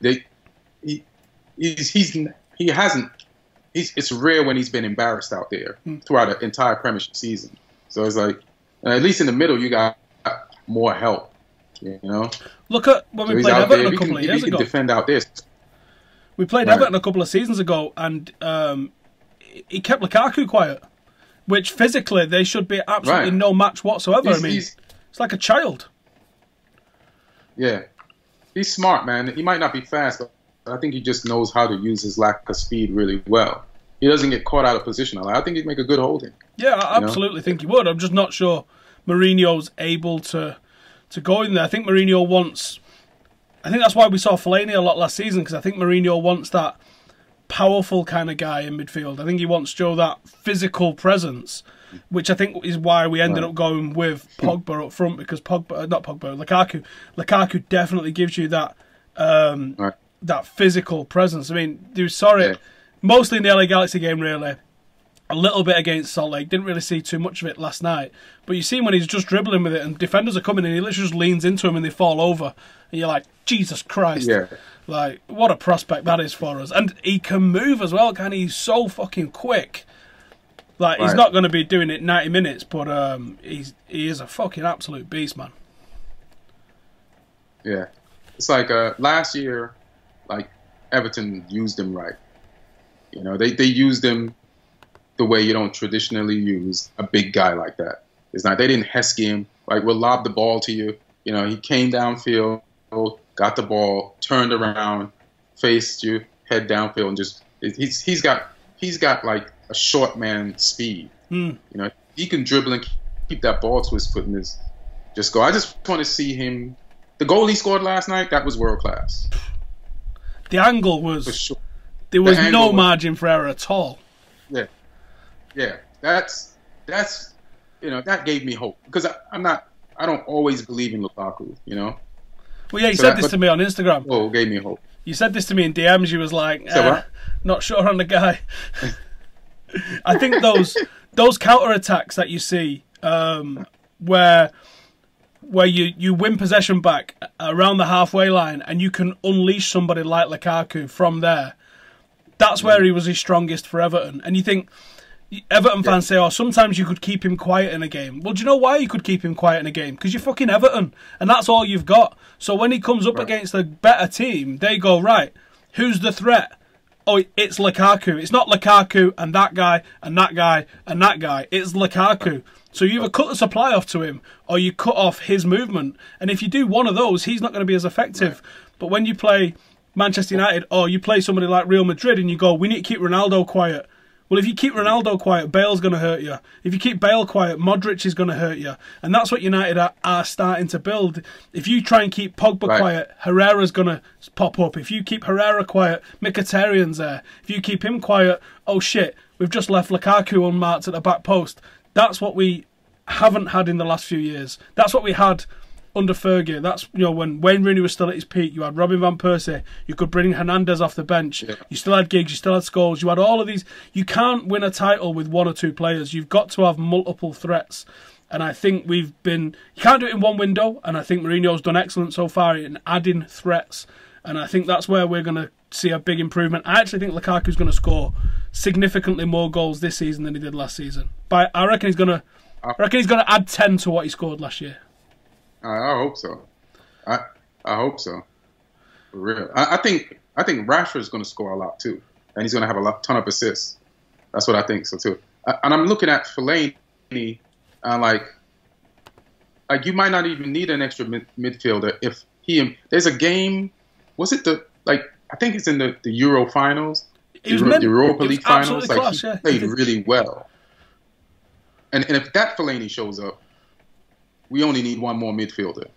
it's rare when he's been embarrassed out there throughout an entire Premiership season. So it's like, at least in the middle, you got more help. You know, look at when we played Everton a couple of years ago. He can defend out there. We played Everton a couple of seasons ago, and he kept Lukaku quiet, which physically they should be absolutely no match whatsoever. It's like a child. Yeah. He's smart, man. He might not be fast, but I think he just knows how to use his lack of speed really well. He doesn't get caught out of position. I think he'd make a good holding. Yeah, I absolutely think he would. I'm just not sure Mourinho's able to go in there. I think Mourinho wants... I think that's why we saw Fellaini a lot last season, because I think Mourinho wants that powerful kind of guy in midfield. I think he wants Joe that physical presence, which I think is why we ended up going with Pogba up front, because Lukaku definitely gives you that that physical presence. I mean, you saw it mostly in the LA Galaxy game, really. A little bit against Salt Lake. Didn't really see too much of it last night. But you see him when he's just dribbling with it and defenders are coming and he literally just leans into him and they fall over. And you're like, Jesus Christ. Yeah. Like, what a prospect that is for us. And he can move as well, can he? He's so fucking quick. Like, he's not going to be doing it 90 minutes, but he is a fucking absolute beast, man. Yeah. It's like last year, like, Everton used him right. You know, they used him the way you don't traditionally use a big guy like that. It's not, they didn't Heskey him, like, we'll lob the ball to you. You know, he came downfield, got the ball, turned around, faced you, head downfield, and just, he's got like a short man speed. You know, he can dribble and keep that ball to his foot and just go. I just want to see him. The goal he scored last night, that was world class. The angle was, for sure. There was no margin for error at all. Yeah. Yeah, that's you know, that gave me hope, because I don't always believe in Lukaku, you know. Well, yeah, you said this to me on Instagram. Oh, gave me hope. You said this to me in DMs. You was like, not sure on the guy. I think those counter attacks that you see, where you win possession back around the halfway line and you can unleash somebody like Lukaku from there. That's where he was his strongest for Everton. And you think, Everton fans say, sometimes you could keep him quiet in a game. Well, do you know why you could keep him quiet in a game? Because you're fucking Everton, and that's all you've got. So when he comes up against a better team, they go, right, who's the threat? Oh, it's Lukaku. It's not Lukaku and that guy and that guy and that guy. It's Lukaku. So you either cut the supply off to him or you cut off his movement. And if you do one of those, he's not going to be as effective. But when you play Manchester United or you play somebody like Real Madrid and you go, we need to keep Ronaldo quiet. Well, if you keep Ronaldo quiet, Bale's going to hurt you. If you keep Bale quiet, Modric is going to hurt you. And that's what United are starting to build. If you try and keep Pogba quiet, Herrera's going to pop up. If you keep Herrera quiet, Mkhitaryan's there. If you keep him quiet, oh shit, we've just left Lukaku unmarked at the back post. That's what we haven't had in the last few years. That's what we had under Fergie. That's, you know, when Wayne Rooney was still at his peak. You had Robin van Persie. You could bring Hernandez off the bench. Yeah. You still had Giggs. You still had Scholes. You had all of these. You can't win a title with one or two players. You've got to have multiple threats. And I think you can't do it in one window. And I think Mourinho's done excellent so far in adding threats. And I think that's where we're going to see a big improvement. I actually think Lukaku's going to score significantly more goals this season than he did last season. But I reckon he's going to add 10 to what he scored last year. I hope so. I hope so. For real. I think Rashford's going to score a lot too, and he's going to have ton of assists. That's what I think so too. And I'm looking at Fellaini, like you might not even need an extra midfielder if there's a game. Was it I think it's in the Euro finals, the Europa League finals. Like class, he played really well. And if that Fellaini shows up, we only need one more midfielder.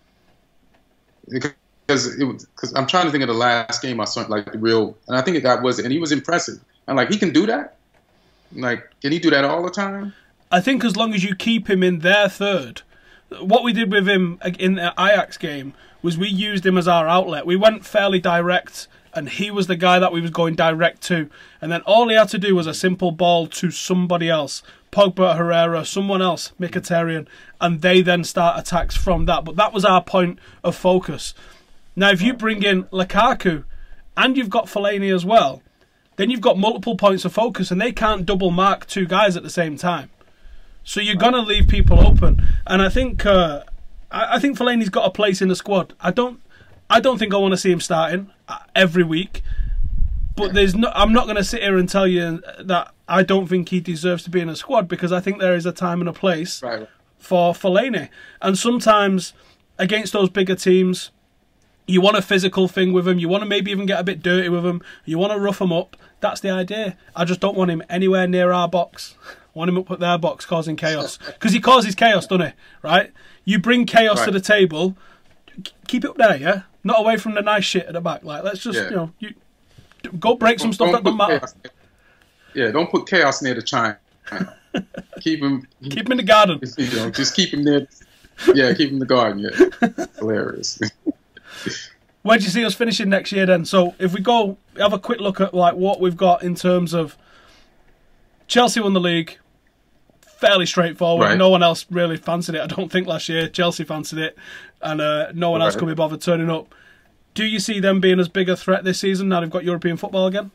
Because I'm trying to think of the last game I saw, like the real, and I think that was it, and he was impressive. And like he can do that. Like, can he do that all the time? I think as long as you keep him in their third. What we did with him in the Ajax game was we used him as our outlet. We went fairly direct, and he was the guy that we was going direct to. And then all he had to do was a simple ball to somebody else. Pogba, Herrera, someone else, Mkhitaryan, and they then start attacks from that. But that was our point of focus. Now, if you bring in Lukaku and you've got Fellaini as well, then you've got multiple points of focus, and they can't double mark two guys at the same time. So you're gonna leave people open, and I think Fellaini's got a place in the squad. I don't think I want to see him starting every week, but I'm not going to sit here and tell you that I don't think he deserves to be in a squad, because I think there is a time and a place for Fellaini. And sometimes against those bigger teams, you want a physical thing with him. You want to maybe even get a bit dirty with him. You want to rough him up. That's the idea. I just don't want him anywhere near our box. I want him up at their box causing chaos. Because he causes chaos, doesn't he? Right? You bring chaos to the table. Keep it up there, yeah? Not away from the nice shit at the back. Like, let's just, you go break some stuff that doesn't matter. Don't put chaos near the chime. Keep him in the garden. Just keep him there. Yeah, keep him in the garden. Yeah, hilarious. Where do you see us finishing next year then? So if we go have a quick look at like what we've got in terms of Chelsea won the league, fairly straightforward. Right. No one else really fancied it. I don't think last year Chelsea fancied it, and no one else could be bothered turning up. Do you see them being as big a threat this season now they've got European football again?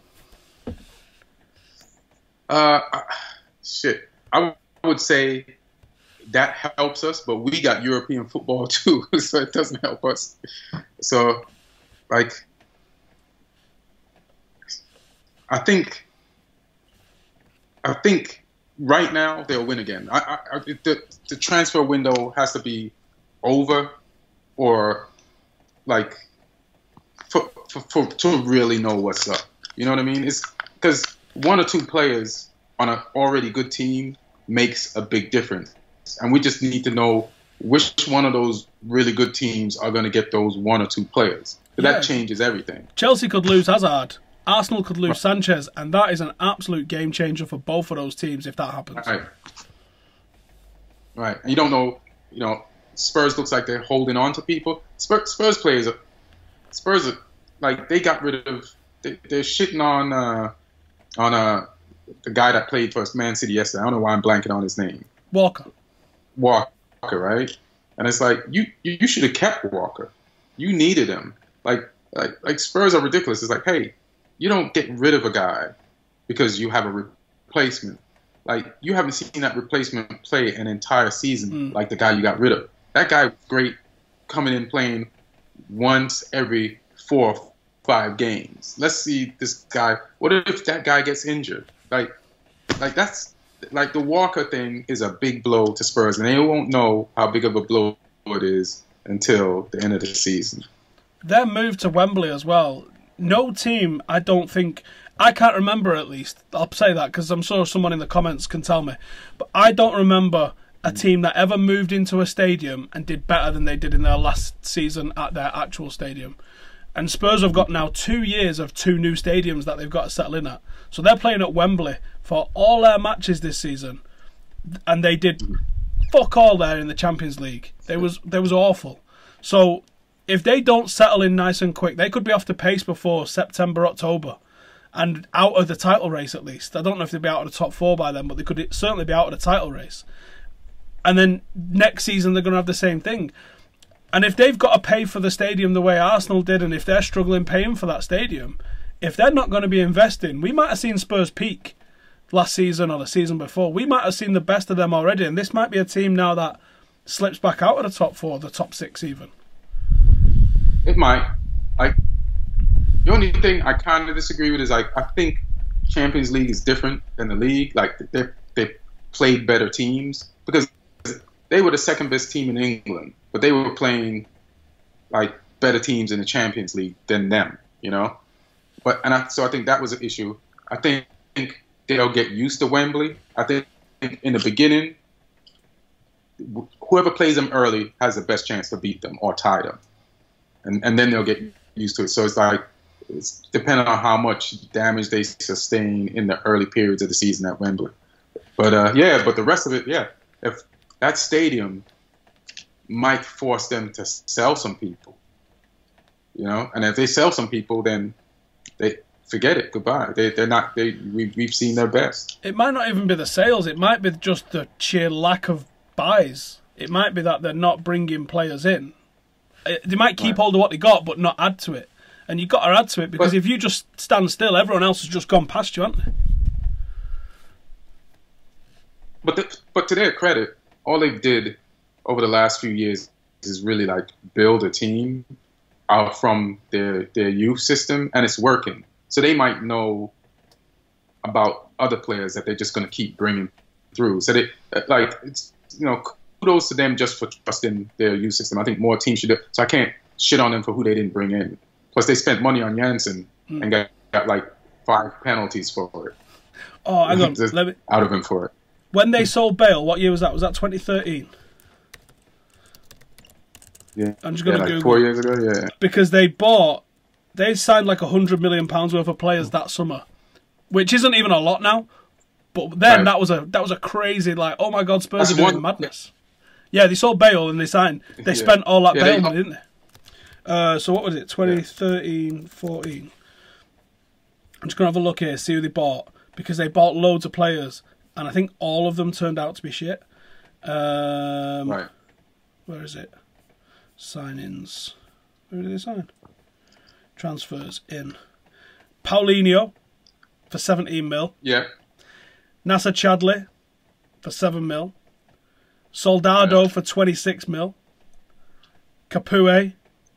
Shit. I would say that helps us, but we got European football too, so it doesn't help us. So, like, I think right now they'll win again. The transfer window has to be over, or like to really know what's up. You know what I mean? It's because one or two players on an already good team makes a big difference, and we just need to know which one of those really good teams are going to get those one or two players. That changes everything. Chelsea could lose Hazard. Arsenal could lose Sanchez, and that is an absolute game changer for both of those teams if that happens. Right. And you don't know. You know, Spurs looks like they're holding on to people. Spurs players, Spurs are like they got rid of. They're shitting on the guy that played for Man City yesterday. I don't know why I'm blanking on his name. Walker, right? And it's like you should have kept Walker. You needed him. Like Spurs are ridiculous. It's like, hey, you don't get rid of a guy because you have a replacement. Like, you haven't seen that replacement play an entire season like the guy you got rid of. That guy was great coming in playing once every 4 or 5 games. Let's see this guy. What if that guy gets injured? Like that's like the Walker thing is a big blow to Spurs, and they won't know how big of a blow it is until the end of the season. Their move to Wembley as well. No team, I don't think, I can't remember at least, I'll say that because I'm sure someone in the comments can tell me, but I don't remember a team that ever moved into a stadium and did better than they did in their last season at their actual stadium. And Spurs have got now 2 years of 2 new stadiums that they've got to settle in at. So they're playing at Wembley for all their matches this season, and they did fuck all there in the Champions League. They was awful. So if they don't settle in nice and quick, they could be off the pace before September, October, and out of the title race at least. I don't know if they'd be out of the top 4 by then, but they could certainly be out of the title race. And then next season they're going to have the same thing. And if they've got to pay for the stadium the way Arsenal did, and if they're struggling paying for that stadium, if they're not going to be investing, we might have seen Spurs peak last season or the season before. We might have seen the best of them already, and this might be a team now that slips back out of the top 4, the top 6 even. It might. The only thing I kind of disagree with is I think Champions League is different than the league. Like they played better teams because they were the second best team in England, but they were playing like better teams in the Champions League than them, you know. So I think that was an issue. I think they'll get used to Wembley. I think in the beginning, whoever plays them early has the best chance to beat them or tie them, and then they'll get used to it. So it's depending on how much damage they sustain in the early periods of the season at Wembley. But but the rest of it, if that stadium might force them to sell some people, you know, and if they sell some people, then they forget it. Goodbye. They're not. We've seen their best. It might not even be the sales. It might be just the sheer lack of buys. It might be that they're not bringing players in. They might keep hold of what they got, but not add to it. And you've got to add to it because if you just stand still, everyone else has just gone past you, haven't they? But to their credit, all they've did over the last few years is really like build a team out from their youth system, and it's working. So they might know about other players that they're just going to keep bringing through. So it's kudos to them just for trusting their youth system. I think more teams should do. So I can't shit on them for who they didn't bring in. Plus, they spent money on Janssen and got like 5 penalties for it. Oh, hang on. Out of him for it. When they sold Bale, what year was that? Was that 2013? Yeah. I'm just going to like Google. 4 years ago, yeah. Because they signed like £100 million worth of players that summer, which isn't even a lot now. But then that was a crazy, like, oh my God, Spurs are doing madness. Yeah, they sold Bale and they spent all that Bale money, didn't they? So what was it, 2013, 14? I'm just going to have a look here, see who they bought, because they bought loads of players, and I think all of them turned out to be shit. Where is it? Signings. Who did they sign? Transfers in. Paulinho for 17 mil. Yeah. Nasser Chadli for 7 mil. Soldado for 26 mil. Capoue.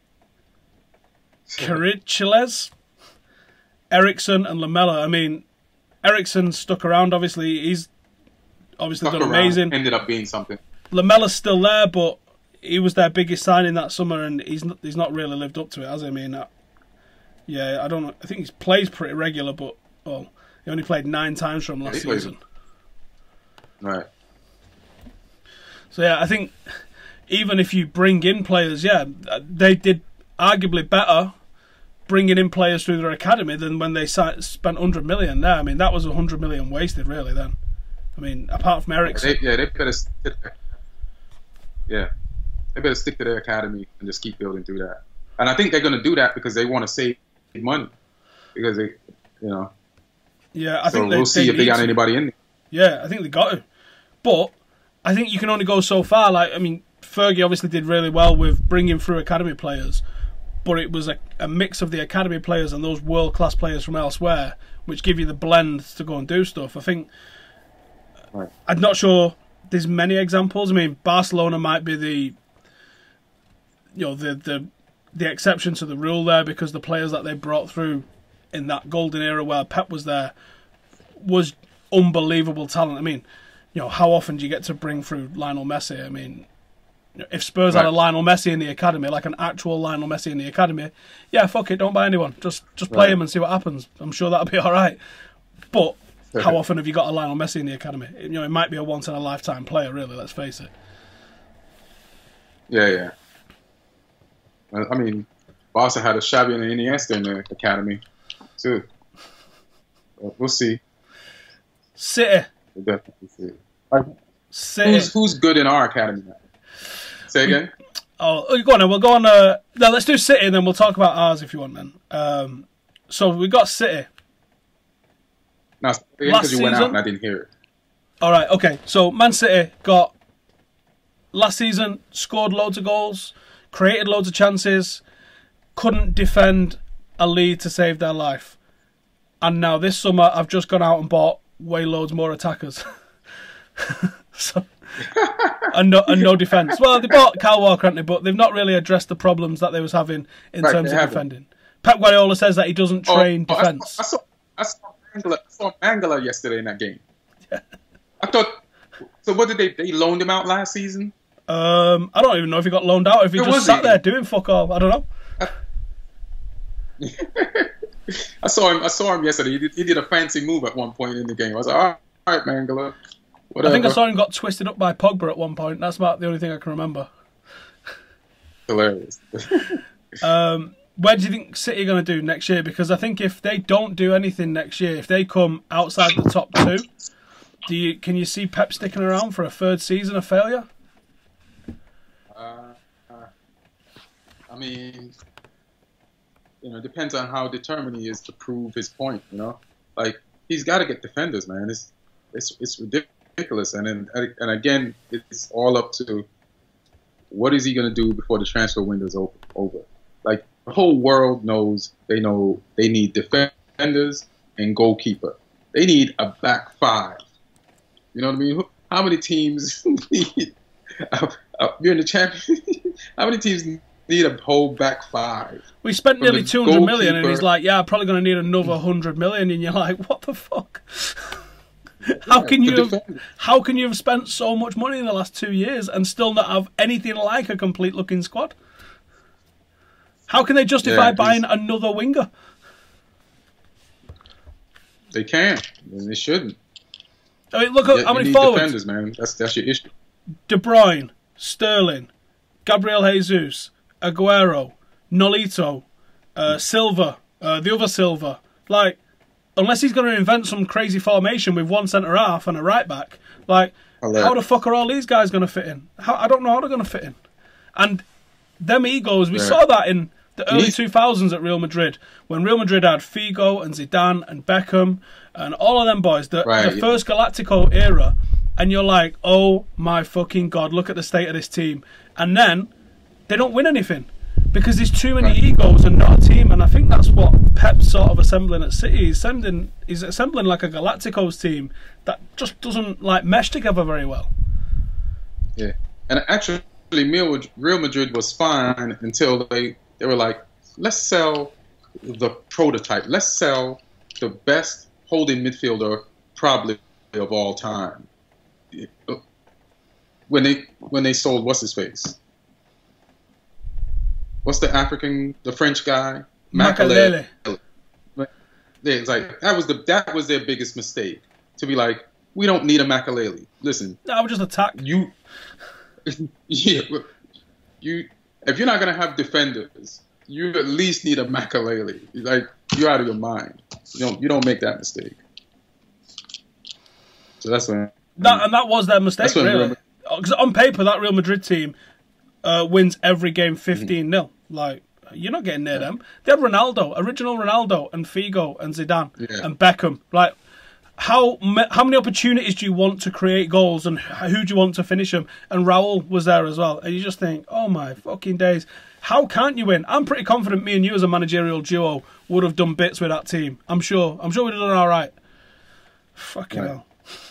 Carichiles, Ericsson and Lamella. I mean, Ericsson stuck around, obviously. He's obviously done amazing. Ended up being something. Lamella's still there, but he was their biggest signing that summer, and he's not really lived up to it, has he? I mean, I don't know. I think he plays pretty regular, but he only played 9 times for him last season. Right. So, I think even if you bring in players, they did arguably better bringing in players through their academy than when they spent 100 million there. I mean, that was 100 million wasted, really, then. I mean, apart from Ericsson. They better stick they better stick to their academy and just keep building through that. And I think they're going to do that because they want to save money. Because they, you know. Yeah, I think we'll see if they got anybody in there. Yeah, I think they got to. But I think you can only go so far. Like, I mean, Fergie obviously did really well with bringing through academy players, but it was a mix of the academy players and those world-class players from elsewhere, which give you the blend to go and do stuff. I think, I'm not sure there's many examples. I mean, Barcelona might be the exception to the rule there, because the players that they brought through in that golden era where Pep was there was unbelievable talent. I mean, how often do you get to bring through Lionel Messi? I mean, if Spurs had a Lionel Messi in the academy, like an actual Lionel Messi in the academy, fuck it, don't buy anyone. Just play him and see what happens. I'm sure that'll be all right. But how often have you got a Lionel Messi in the academy? It might be a once-in-a-lifetime player, really, let's face it. Yeah. I mean, Barca had a Xavi and an Iniesta in the academy, too. We'll see. City. We'll definitely see. City. Who's good in our academy now? Say again? Oh, go on then. We'll go on. No, let's do City, and then we'll talk about ours if you want. Then. So we got City. Now, because you went out and I didn't hear it. All right. Okay. So Man City got last season scored loads of goals, created loads of chances, couldn't defend a lead to save their life, and now this summer I've just gone out and bought way loads more attackers. So. and no defence. Well, they bought Kyle Walker, haven't they? But they've not really addressed the problems that they was having in terms of defending. Pep Guardiola says that he doesn't train defence. I saw Mangala yesterday in that game. Yeah. I thought. So what did they loaned him out last season? I don't even know if he got loaned out or if he just sat there doing fuck all. I don't know. I saw him yesterday. He did a fancy move at one point in the game. I was like, all right, Mangala. Whatever. I think I saw him got twisted up by Pogba at one point. That's about the only thing I can remember. Hilarious. Where do you think City are going to do next year? Because I think if they don't do anything next year, if they come outside the top two, can you see Pep sticking around for a third season of failure? I mean, it depends on how determined he is to prove his point. Like he's got to get defenders, man. It's ridiculous, and again, it's all up to what is he going to do before the transfer window is over. Like the whole world knows, they need defenders and goalkeeper. They need a back five. You know what I mean? How many teams need? You're in the champion. How many teams need a whole back five? We spent nearly 200 million, and he's like, "Yeah, I'm probably going to need another 100 million." And you're like, "What the fuck?" How can you have spent so much money in the last 2 years and still not have anything like a complete looking squad? How can they justify buying another winger? They can't, and they shouldn't. I mean, look at how many forwards. Defenders, man. That's your issue. De Bruyne, Sterling, Gabriel Jesus, Aguero, Nolito, Silva, the other Silva. Like, unless he's going to invent some crazy formation with one centre-half and a right-back, like, how the fuck are all these guys going to fit in? I don't know how they're going to fit in. And them egos, we saw that in the early 2000s at Real Madrid, when Real Madrid had Figo and Zidane and Beckham and all of them boys, the first Galactico era, and you're like, oh my fucking God, look at the state of this team. And then they don't win anything because there's too many egos and not a team. And I think that's what Pep's sort of assembling at City. He's assembling like a Galacticos team that just doesn't like mesh together very well. Yeah, and actually Real Madrid was fine until they were like, let's sell the prototype. Let's sell the best holding midfielder probably of all time. When they sold what's his face? What's the French guy? Makelele. It's like that was their biggest mistake. To be like, we don't need a Makelele. Listen, I would just attack you. Yeah, if you're not gonna have defenders, you at least need a Makelele. Like, you're out of your mind. You don't make that mistake. So that's when that was their mistake, really. Because on paper, that Real Madrid team wins every game 15-0. Like, you're not getting near them. They had Ronaldo, original Ronaldo, and Figo, and Zidane, and Beckham. Like, how many opportunities do you want to create goals, and who do you want to finish them? And Raul was there as well. And you just think, oh my fucking days, how can't you win? I'm pretty confident me and you as a managerial duo would have done bits with that team. I'm sure we'd have done all right. Fucking hell.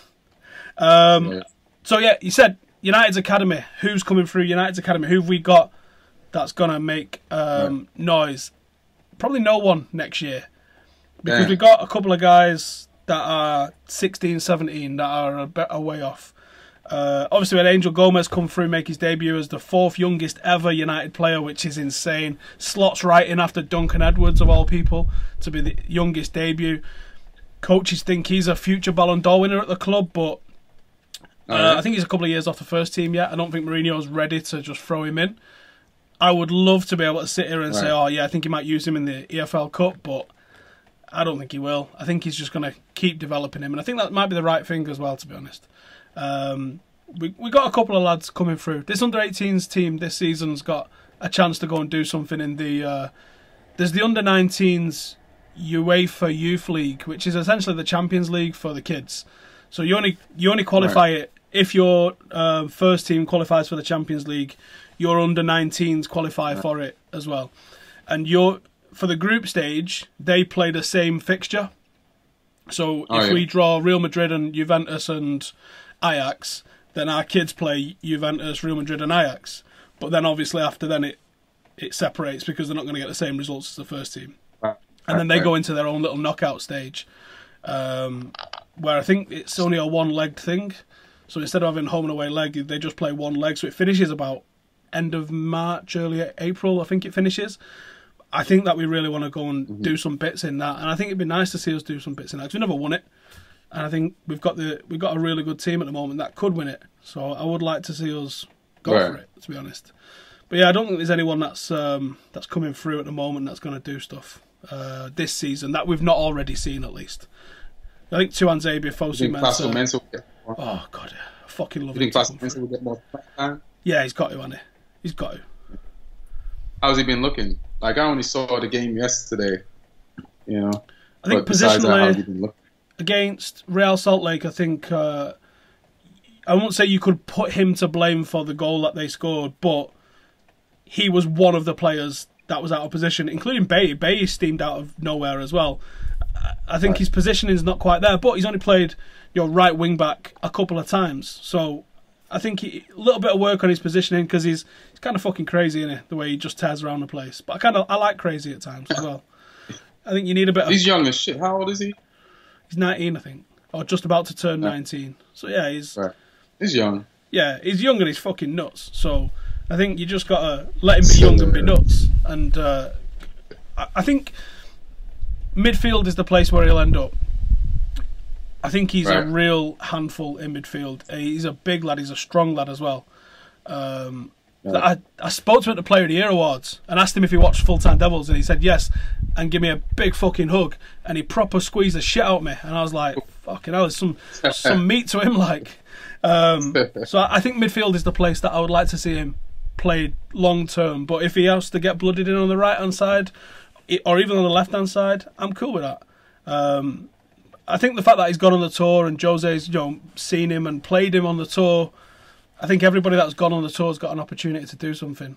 So yeah, you said United's Academy. Who's coming through United's Academy? Who have we got that's going to make noise? Probably no one next year. Because we've got a couple of guys that are 16, 17 that are a way off. Obviously, we had Angel Gomez come through, make his debut as the 4th youngest ever United player, which is insane. Slots right in after Duncan Edwards, of all people, to be the youngest debut. Coaches think he's a future Ballon d'Or winner at the club, but I think he's a couple of years off the first team yet. I don't think Mourinho's ready to just throw him in. I would love to be able to sit here and say, oh yeah, I think he might use him in the EFL Cup, but I don't think he will. I think he's just going to keep developing him, and I think that might be the right thing as well, to be honest. we got a couple of lads coming through. This under-18s team this season's got a chance to go and do something in the. There's the under-19s UEFA Youth League, which is essentially the Champions League for the kids. So you only qualify it if your first team qualifies for the Champions League. Your under-19s qualify for it as well, and for the group stage they play the same fixture. So if we draw Real Madrid and Juventus and Ajax, then our kids play Juventus, Real Madrid and Ajax. But then obviously after then it separates because they're not going to get the same results as the first team. And then they go into their own little knockout stage, where I think it's only a one-legged thing. So instead of having home and away leg, they just play one leg. So it finishes about end of March, early April, I think it finishes. I think that we really want to go and do some bits in that. And I think it'd be nice to see us do some bits in that, because we never won it. And I think we've got a really good team at the moment that could win it. So I would like to see us go for it, to be honest. But yeah, I don't think there's anyone that's coming through at the moment that's going to do stuff this season that we've not already seen, at least. I think Tuan Zabia, Fosu Mensah. Oh god, yeah. I fucking love him. You think Mensah will get more time? Yeah, he's got to, hasn't he? He's got to. How's he been looking? Like, I only saw the game yesterday, you know. I think positionally against Real Salt Lake, I think I won't say you could put him to blame for the goal that they scored, but he was one of the players that was out of position, including Bay. Bay steamed out of nowhere as well. I think his positioning is not quite there, but he's only played your right wing back a couple of times, so I think a little bit of work on his positioning, because he's kind of fucking crazy, isn't he? The way he just tears around the place. But I like crazy at times as well. I think you need a bit of... He's young as shit. How old is he? He's 19, I think. Or just about to turn 19. So yeah, he's young. Yeah, he's young and he's fucking nuts. So I think you just got to let him be young and be nuts. And I think midfield is the place where he'll end up. I think he's a real handful in midfield. He's a big lad. He's a strong lad as well. I spoke to him at the Player of the Year Awards and asked him if he watched Full Time Devils, and he said yes, and give me a big fucking hug, and he proper squeezed the shit out of me, and I was like, fucking hell, there's some meat to him, like. So I think midfield is the place that I would like to see him play long term. But if he has to get blooded in on the right hand side, or even on the left hand side, I'm cool with that. I think the fact that he's gone on the tour and Jose's seen him and played him on the tour, I think everybody that's gone on the tour has got an opportunity to do something.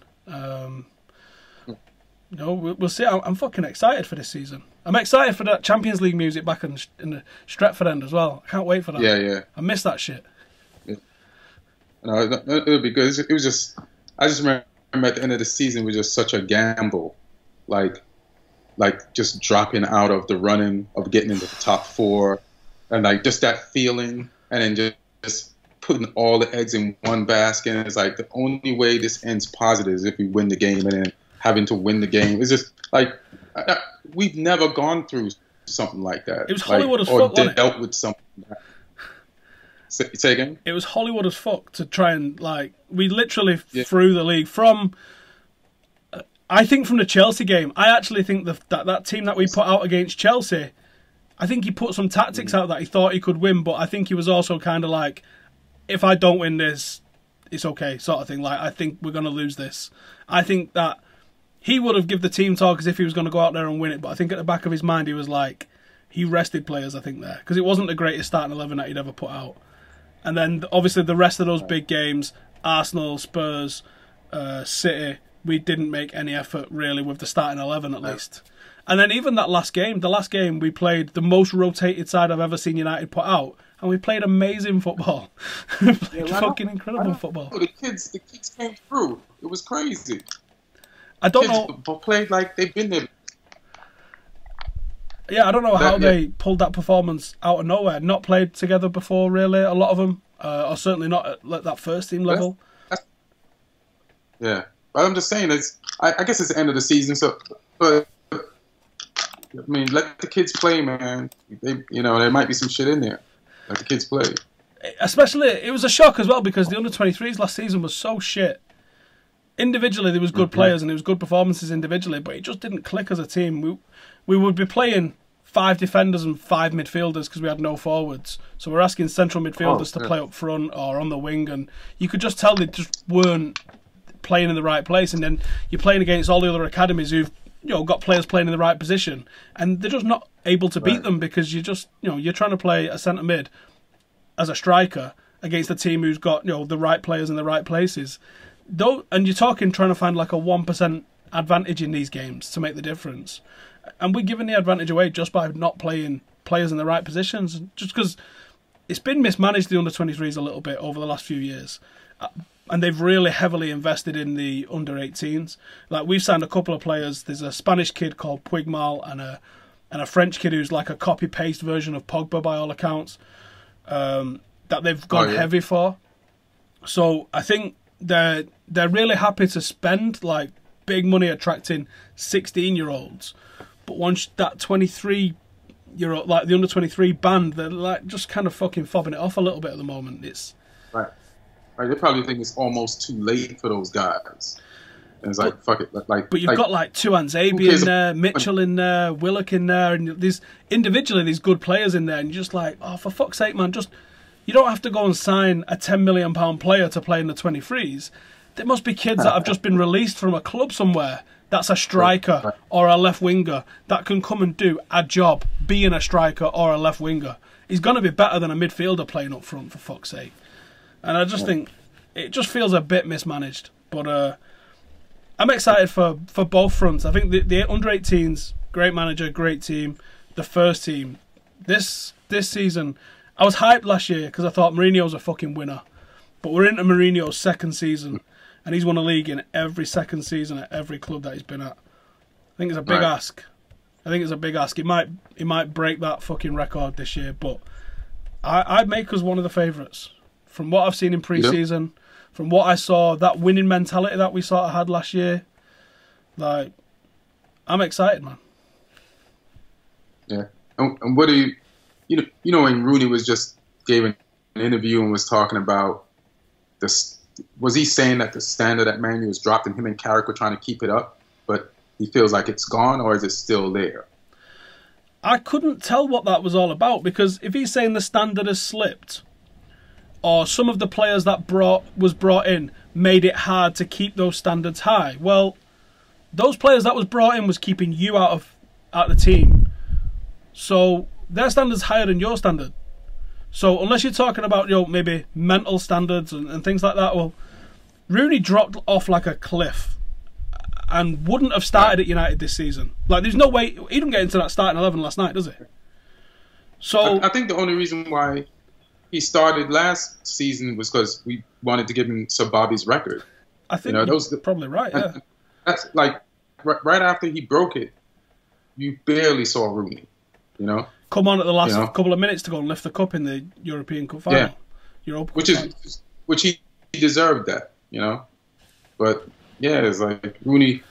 We'll see. I'm fucking excited for this season. I'm excited for that Champions League music back in the Stretford end as well. I can't wait for that. Yeah. I miss that shit. Yeah. No, it'll be good. It was just, I just remember at the end of the season, it was just such a gamble. Like just dropping out of the running of getting into the top four, and like just that feeling, and then just putting all the eggs in one basket. And it's like the only way this ends positive is if we win the game, and then having to win the game. It's just like we've never gone through something like that. It was Hollywood as fuck, wasn't it? Or dealt with something like that. Say again? It was Hollywood as fuck to try and, like, we literally threw the league from... I think from the Chelsea game, I actually think that team that we put out against Chelsea, I think he put some tactics out that he thought he could win, but I think he was also kind of like, if I don't win this, it's okay, sort of thing. Like, I think we're going to lose this. I think that he would have given the team talk as if he was going to go out there and win it, but I think at the back of his mind he was like, he rested players, I think, there. Because it wasn't the greatest starting 11 that he'd ever put out. And then, obviously, the rest of those big games, Arsenal, Spurs, City... we didn't make any effort, really, with the starting 11, at least. And then even the last game, we played the most rotated side I've ever seen United put out, and we played amazing football. We played fucking incredible football. The kids came through. It was crazy. I don't know. Played like they've been there. Yeah, I don't know how they pulled that performance out of nowhere. Not played together before, really, a lot of them. Or certainly not at that first team level. Yeah. But I'm just saying, I guess it's the end of the season, so. But I mean, let the kids play, man. There might be some shit in there. Let the kids play. Especially, it was a shock as well because the under-23s last season was so shit. Individually, there was good players and there was good performances individually, but it just didn't click as a team. We would be playing 5 defenders and 5 midfielders because we had no forwards. So we're asking central midfielders to play up front or on the wing, and you could just tell they just weren't playing in the right place. And then you're playing against all the other academies who've got players playing in the right position, and they're just not able to beat them because you're trying to play a centre mid as a striker against a team who's got the right players in the right places. And you're talking trying to find like a 1% advantage in these games to make the difference. And we're giving the advantage away just by not playing players in the right positions, just because it's been mismanaged, the under-23s, a little bit over the last few years. And they've really heavily invested in the under-18s. Like, we've signed a couple of players. There's a Spanish kid called Puigmal and a French kid who's like a copy-paste version of Pogba by all accounts, that they've gone heavy for. So I think they're really happy to spend like big money attracting 16-year-olds. But once that 23-year-old, like the under-23 band, they're like just kind of fucking fobbing it off a little bit at the moment. It's right. They probably think it's almost too late for those guys. And it's like, fuck it. But you've got like Tuan Zabi in there, Mitchell in there, Willock in there, and these individually these good players in there, and you're just like, oh, for fuck's sake, man, you don't have to go and sign a £10 million player to play in the 23s. There must be kids that have just been released from a club somewhere that's a striker or a left winger that can come and do a job being a striker or a left winger. He's going to be better than a midfielder playing up front, for fuck's sake. And I just think it just feels a bit mismanaged. But I'm excited for both fronts. I think the under-18s, great manager, great team. The first team, this season, I was hyped last year because I thought Mourinho's a fucking winner. But we're into Mourinho's second season, and he's won a league in every second season at every club that he's been at. I think it's a big ask. He might break that fucking record this year, but I'd make us one of the favourites. From what I've seen in pre-season, from what I saw, that winning mentality that we sort of had last year, like, I'm excited, man. Yeah. And what do you know when Rooney gave an interview and was talking about this, was he saying that the standard at Man U has dropped and him and Carrick were trying to keep it up, but he feels like it's gone, or is it still there? I couldn't tell what that was all about, because if he's saying the standard has slipped, or some of the players that was brought in made it hard to keep those standards high, well, those players that was brought in was keeping you out the team. So their standard's higher than your standard. So unless you're talking about maybe mental standards and things like that, well, Rooney dropped off like a cliff and wouldn't have started at United this season. Like, there's no way he didn't get into that starting 11 last night, does he? So I think the only reason why he started last season was because we wanted to give him Sir Bobby's record. I think you're probably right. Yeah, that's like right after he broke it, you barely saw Rooney. Come on at the last couple of minutes to go and lift the cup in the European Cup final. Yeah. Which he deserved that, But yeah, it's like Rooney.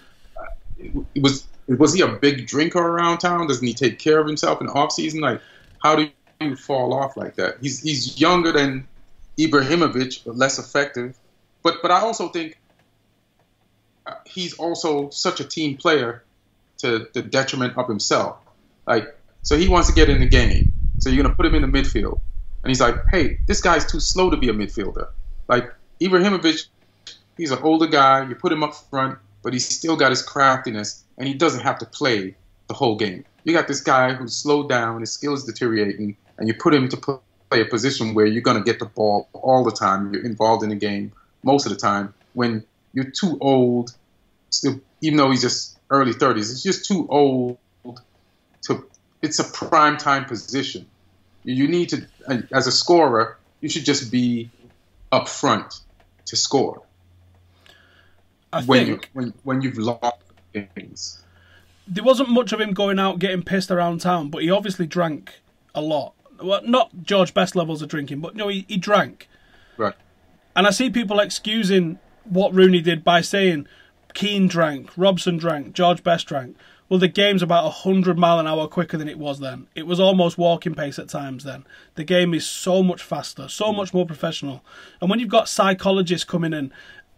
Was he a big drinker around town? Doesn't he take care of himself in the off season? Like, how do you fall off like that? He's younger than Ibrahimovic, but less effective. But I also think he's also such a team player to the detriment of himself. Like, so he wants to get in the game. So you're going to put him in the midfield. And he's like, hey, this guy's too slow to be a midfielder. Like, Ibrahimovic, he's an older guy. You put him up front, but he's still got his craftiness, and he doesn't have to play the whole game. You got this guy who's slowed down, his skills deteriorating, and you put him to play a position where you're going to get the ball all the time. You're involved in the game most of the time. When you're too old, still, even though he's just early 30s, it's just too old to. It's a prime time position. You need to, as a scorer, you should just be up front to score. When you've lost games. There wasn't much of him going out getting pissed around town, but he obviously drank a lot. Well, not George Best levels of drinking, but he drank. Right. And I see people excusing what Rooney did by saying Keane drank, Robson drank, George Best drank. Well, the game's about 100 mile an hour quicker than it was then. It was almost walking pace at times then. The game is so much faster, so much more professional. And when you've got psychologists coming in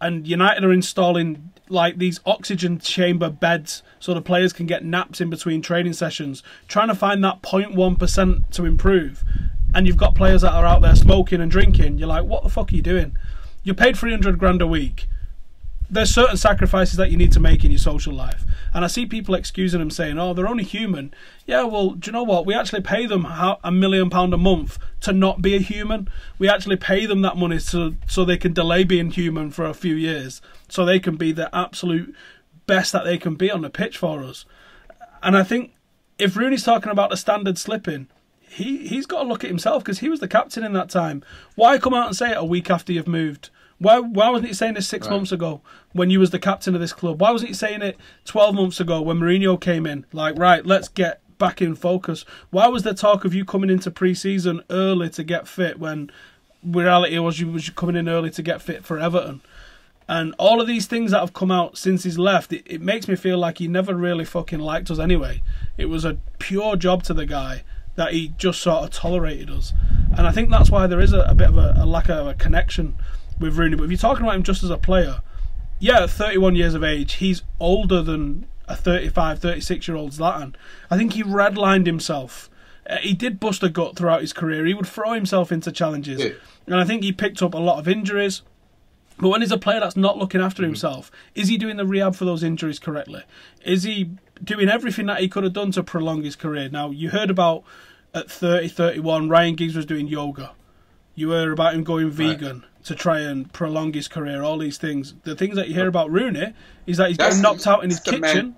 and United are installing like these oxygen chamber beds so the players can get naps in between training sessions, trying to find that 0.1% to improve. And you've got players that are out there smoking and drinking. You're like, what the fuck are you doing? You're paid 300 grand a week. There's certain sacrifices that you need to make in your social life. And I see people excusing them, saying, oh, they're only human. Yeah, well, do you know what? We actually pay them £1 million a month to not be a human. We actually pay them that money so they can delay being human for a few years, so they can be the absolute best that they can be on the pitch for us. And I think if Rooney's talking about the standard slipping, he's got to look at himself, because he was the captain in that time. Why come out and say it a week after you've moved? Why wasn't he saying this 6 months ago when you was the captain of this club? Why wasn't he saying it 12 months ago when Mourinho came in? Like, right, let's get back in focus. Why was there talk of you coming into pre-season early to get fit when reality was you coming in early to get fit for Everton? And all of these things that have come out since he's left, it makes me feel like he never really fucking liked us anyway. It was a pure job to the guy that he just sort of tolerated us. And I think that's why there is a bit of a lack of a connection with Rooney. But if you're talking about him just as a player, yeah, at 31 years of age, he's older than a 35, 36-year-old Zlatan. I think he redlined himself. He did bust a gut throughout his career. He would throw himself into challenges. Yeah. And I think he picked up a lot of injuries. But when he's a player that's not looking after himself, is he doing the rehab for those injuries correctly? Is he doing everything that he could have done to prolong his career? Now, you heard about at 30, 31, Ryan Giggs was doing yoga. You heard about him going vegan to try and prolong his career, all these things. The things that you hear about Rooney is that he's getting knocked out in his kitchen.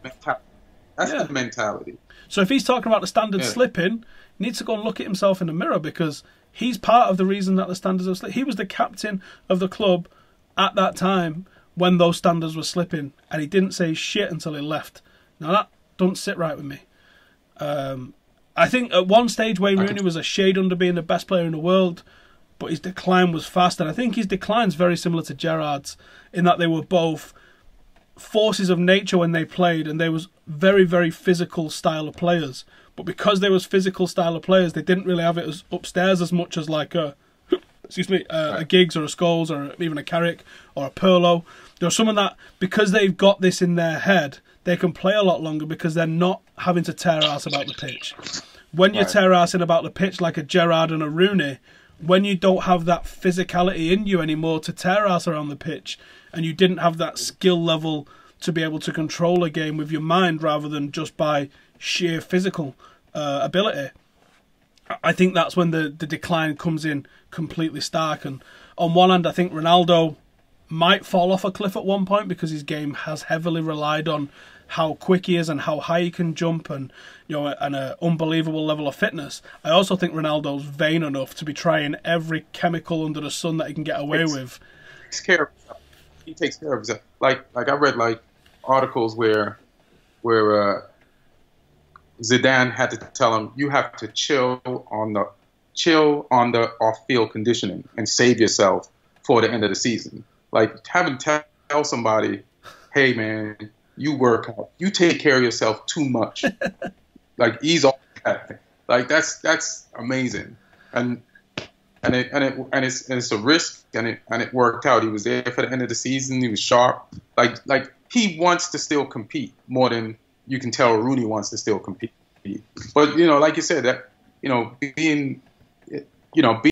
That's the mentality. So if he's talking about the standards slipping, he needs to go and look at himself in the mirror, because he's part of the reason that the standards are slipping. He was the captain of the club at that time when those standards were slipping, and he didn't say shit until he left. Now that don't sit right with me. I think at one stage Wayne Rooney was a shade under being the best player in the world, but his decline was fast, and I think his decline's very similar to Gerrard's in that they were both forces of nature when they played, and they was very, very physical style of players. But because they was physical style of players, they didn't really have it as upstairs as much as like a Giggs or a Scholes or even a Carrick or a Pirlo. There's someone that, because they've got this in their head, they can play a lot longer because they're not having to tear ass about the pitch. When you tear assing about the pitch like a Gerrard and a Rooney, when you don't have that physicality in you anymore to tear ass around the pitch, and you didn't have that skill level to be able to control a game with your mind rather than just by sheer physical ability, I think that's when the decline comes in completely stark. And on one hand, I think Ronaldo might fall off a cliff at one point because his game has heavily relied on how quick he is and how high he can jump, and and an unbelievable level of fitness. I also think Ronaldo's vain enough to be trying every chemical under the sun that he can get away with. He takes care of himself. Like I read articles where Zidane had to tell him, you have to chill on the off-field conditioning and save yourself for the end of the season. Like having to tell somebody, hey man, you work out, you take care of yourself too much. Like ease off that. Like that's amazing. And it's a risk, and it worked out. He was there for the end of the season. He was sharp. Like he wants to still compete more than you can tell Rooney wants to still compete. But like you said, that being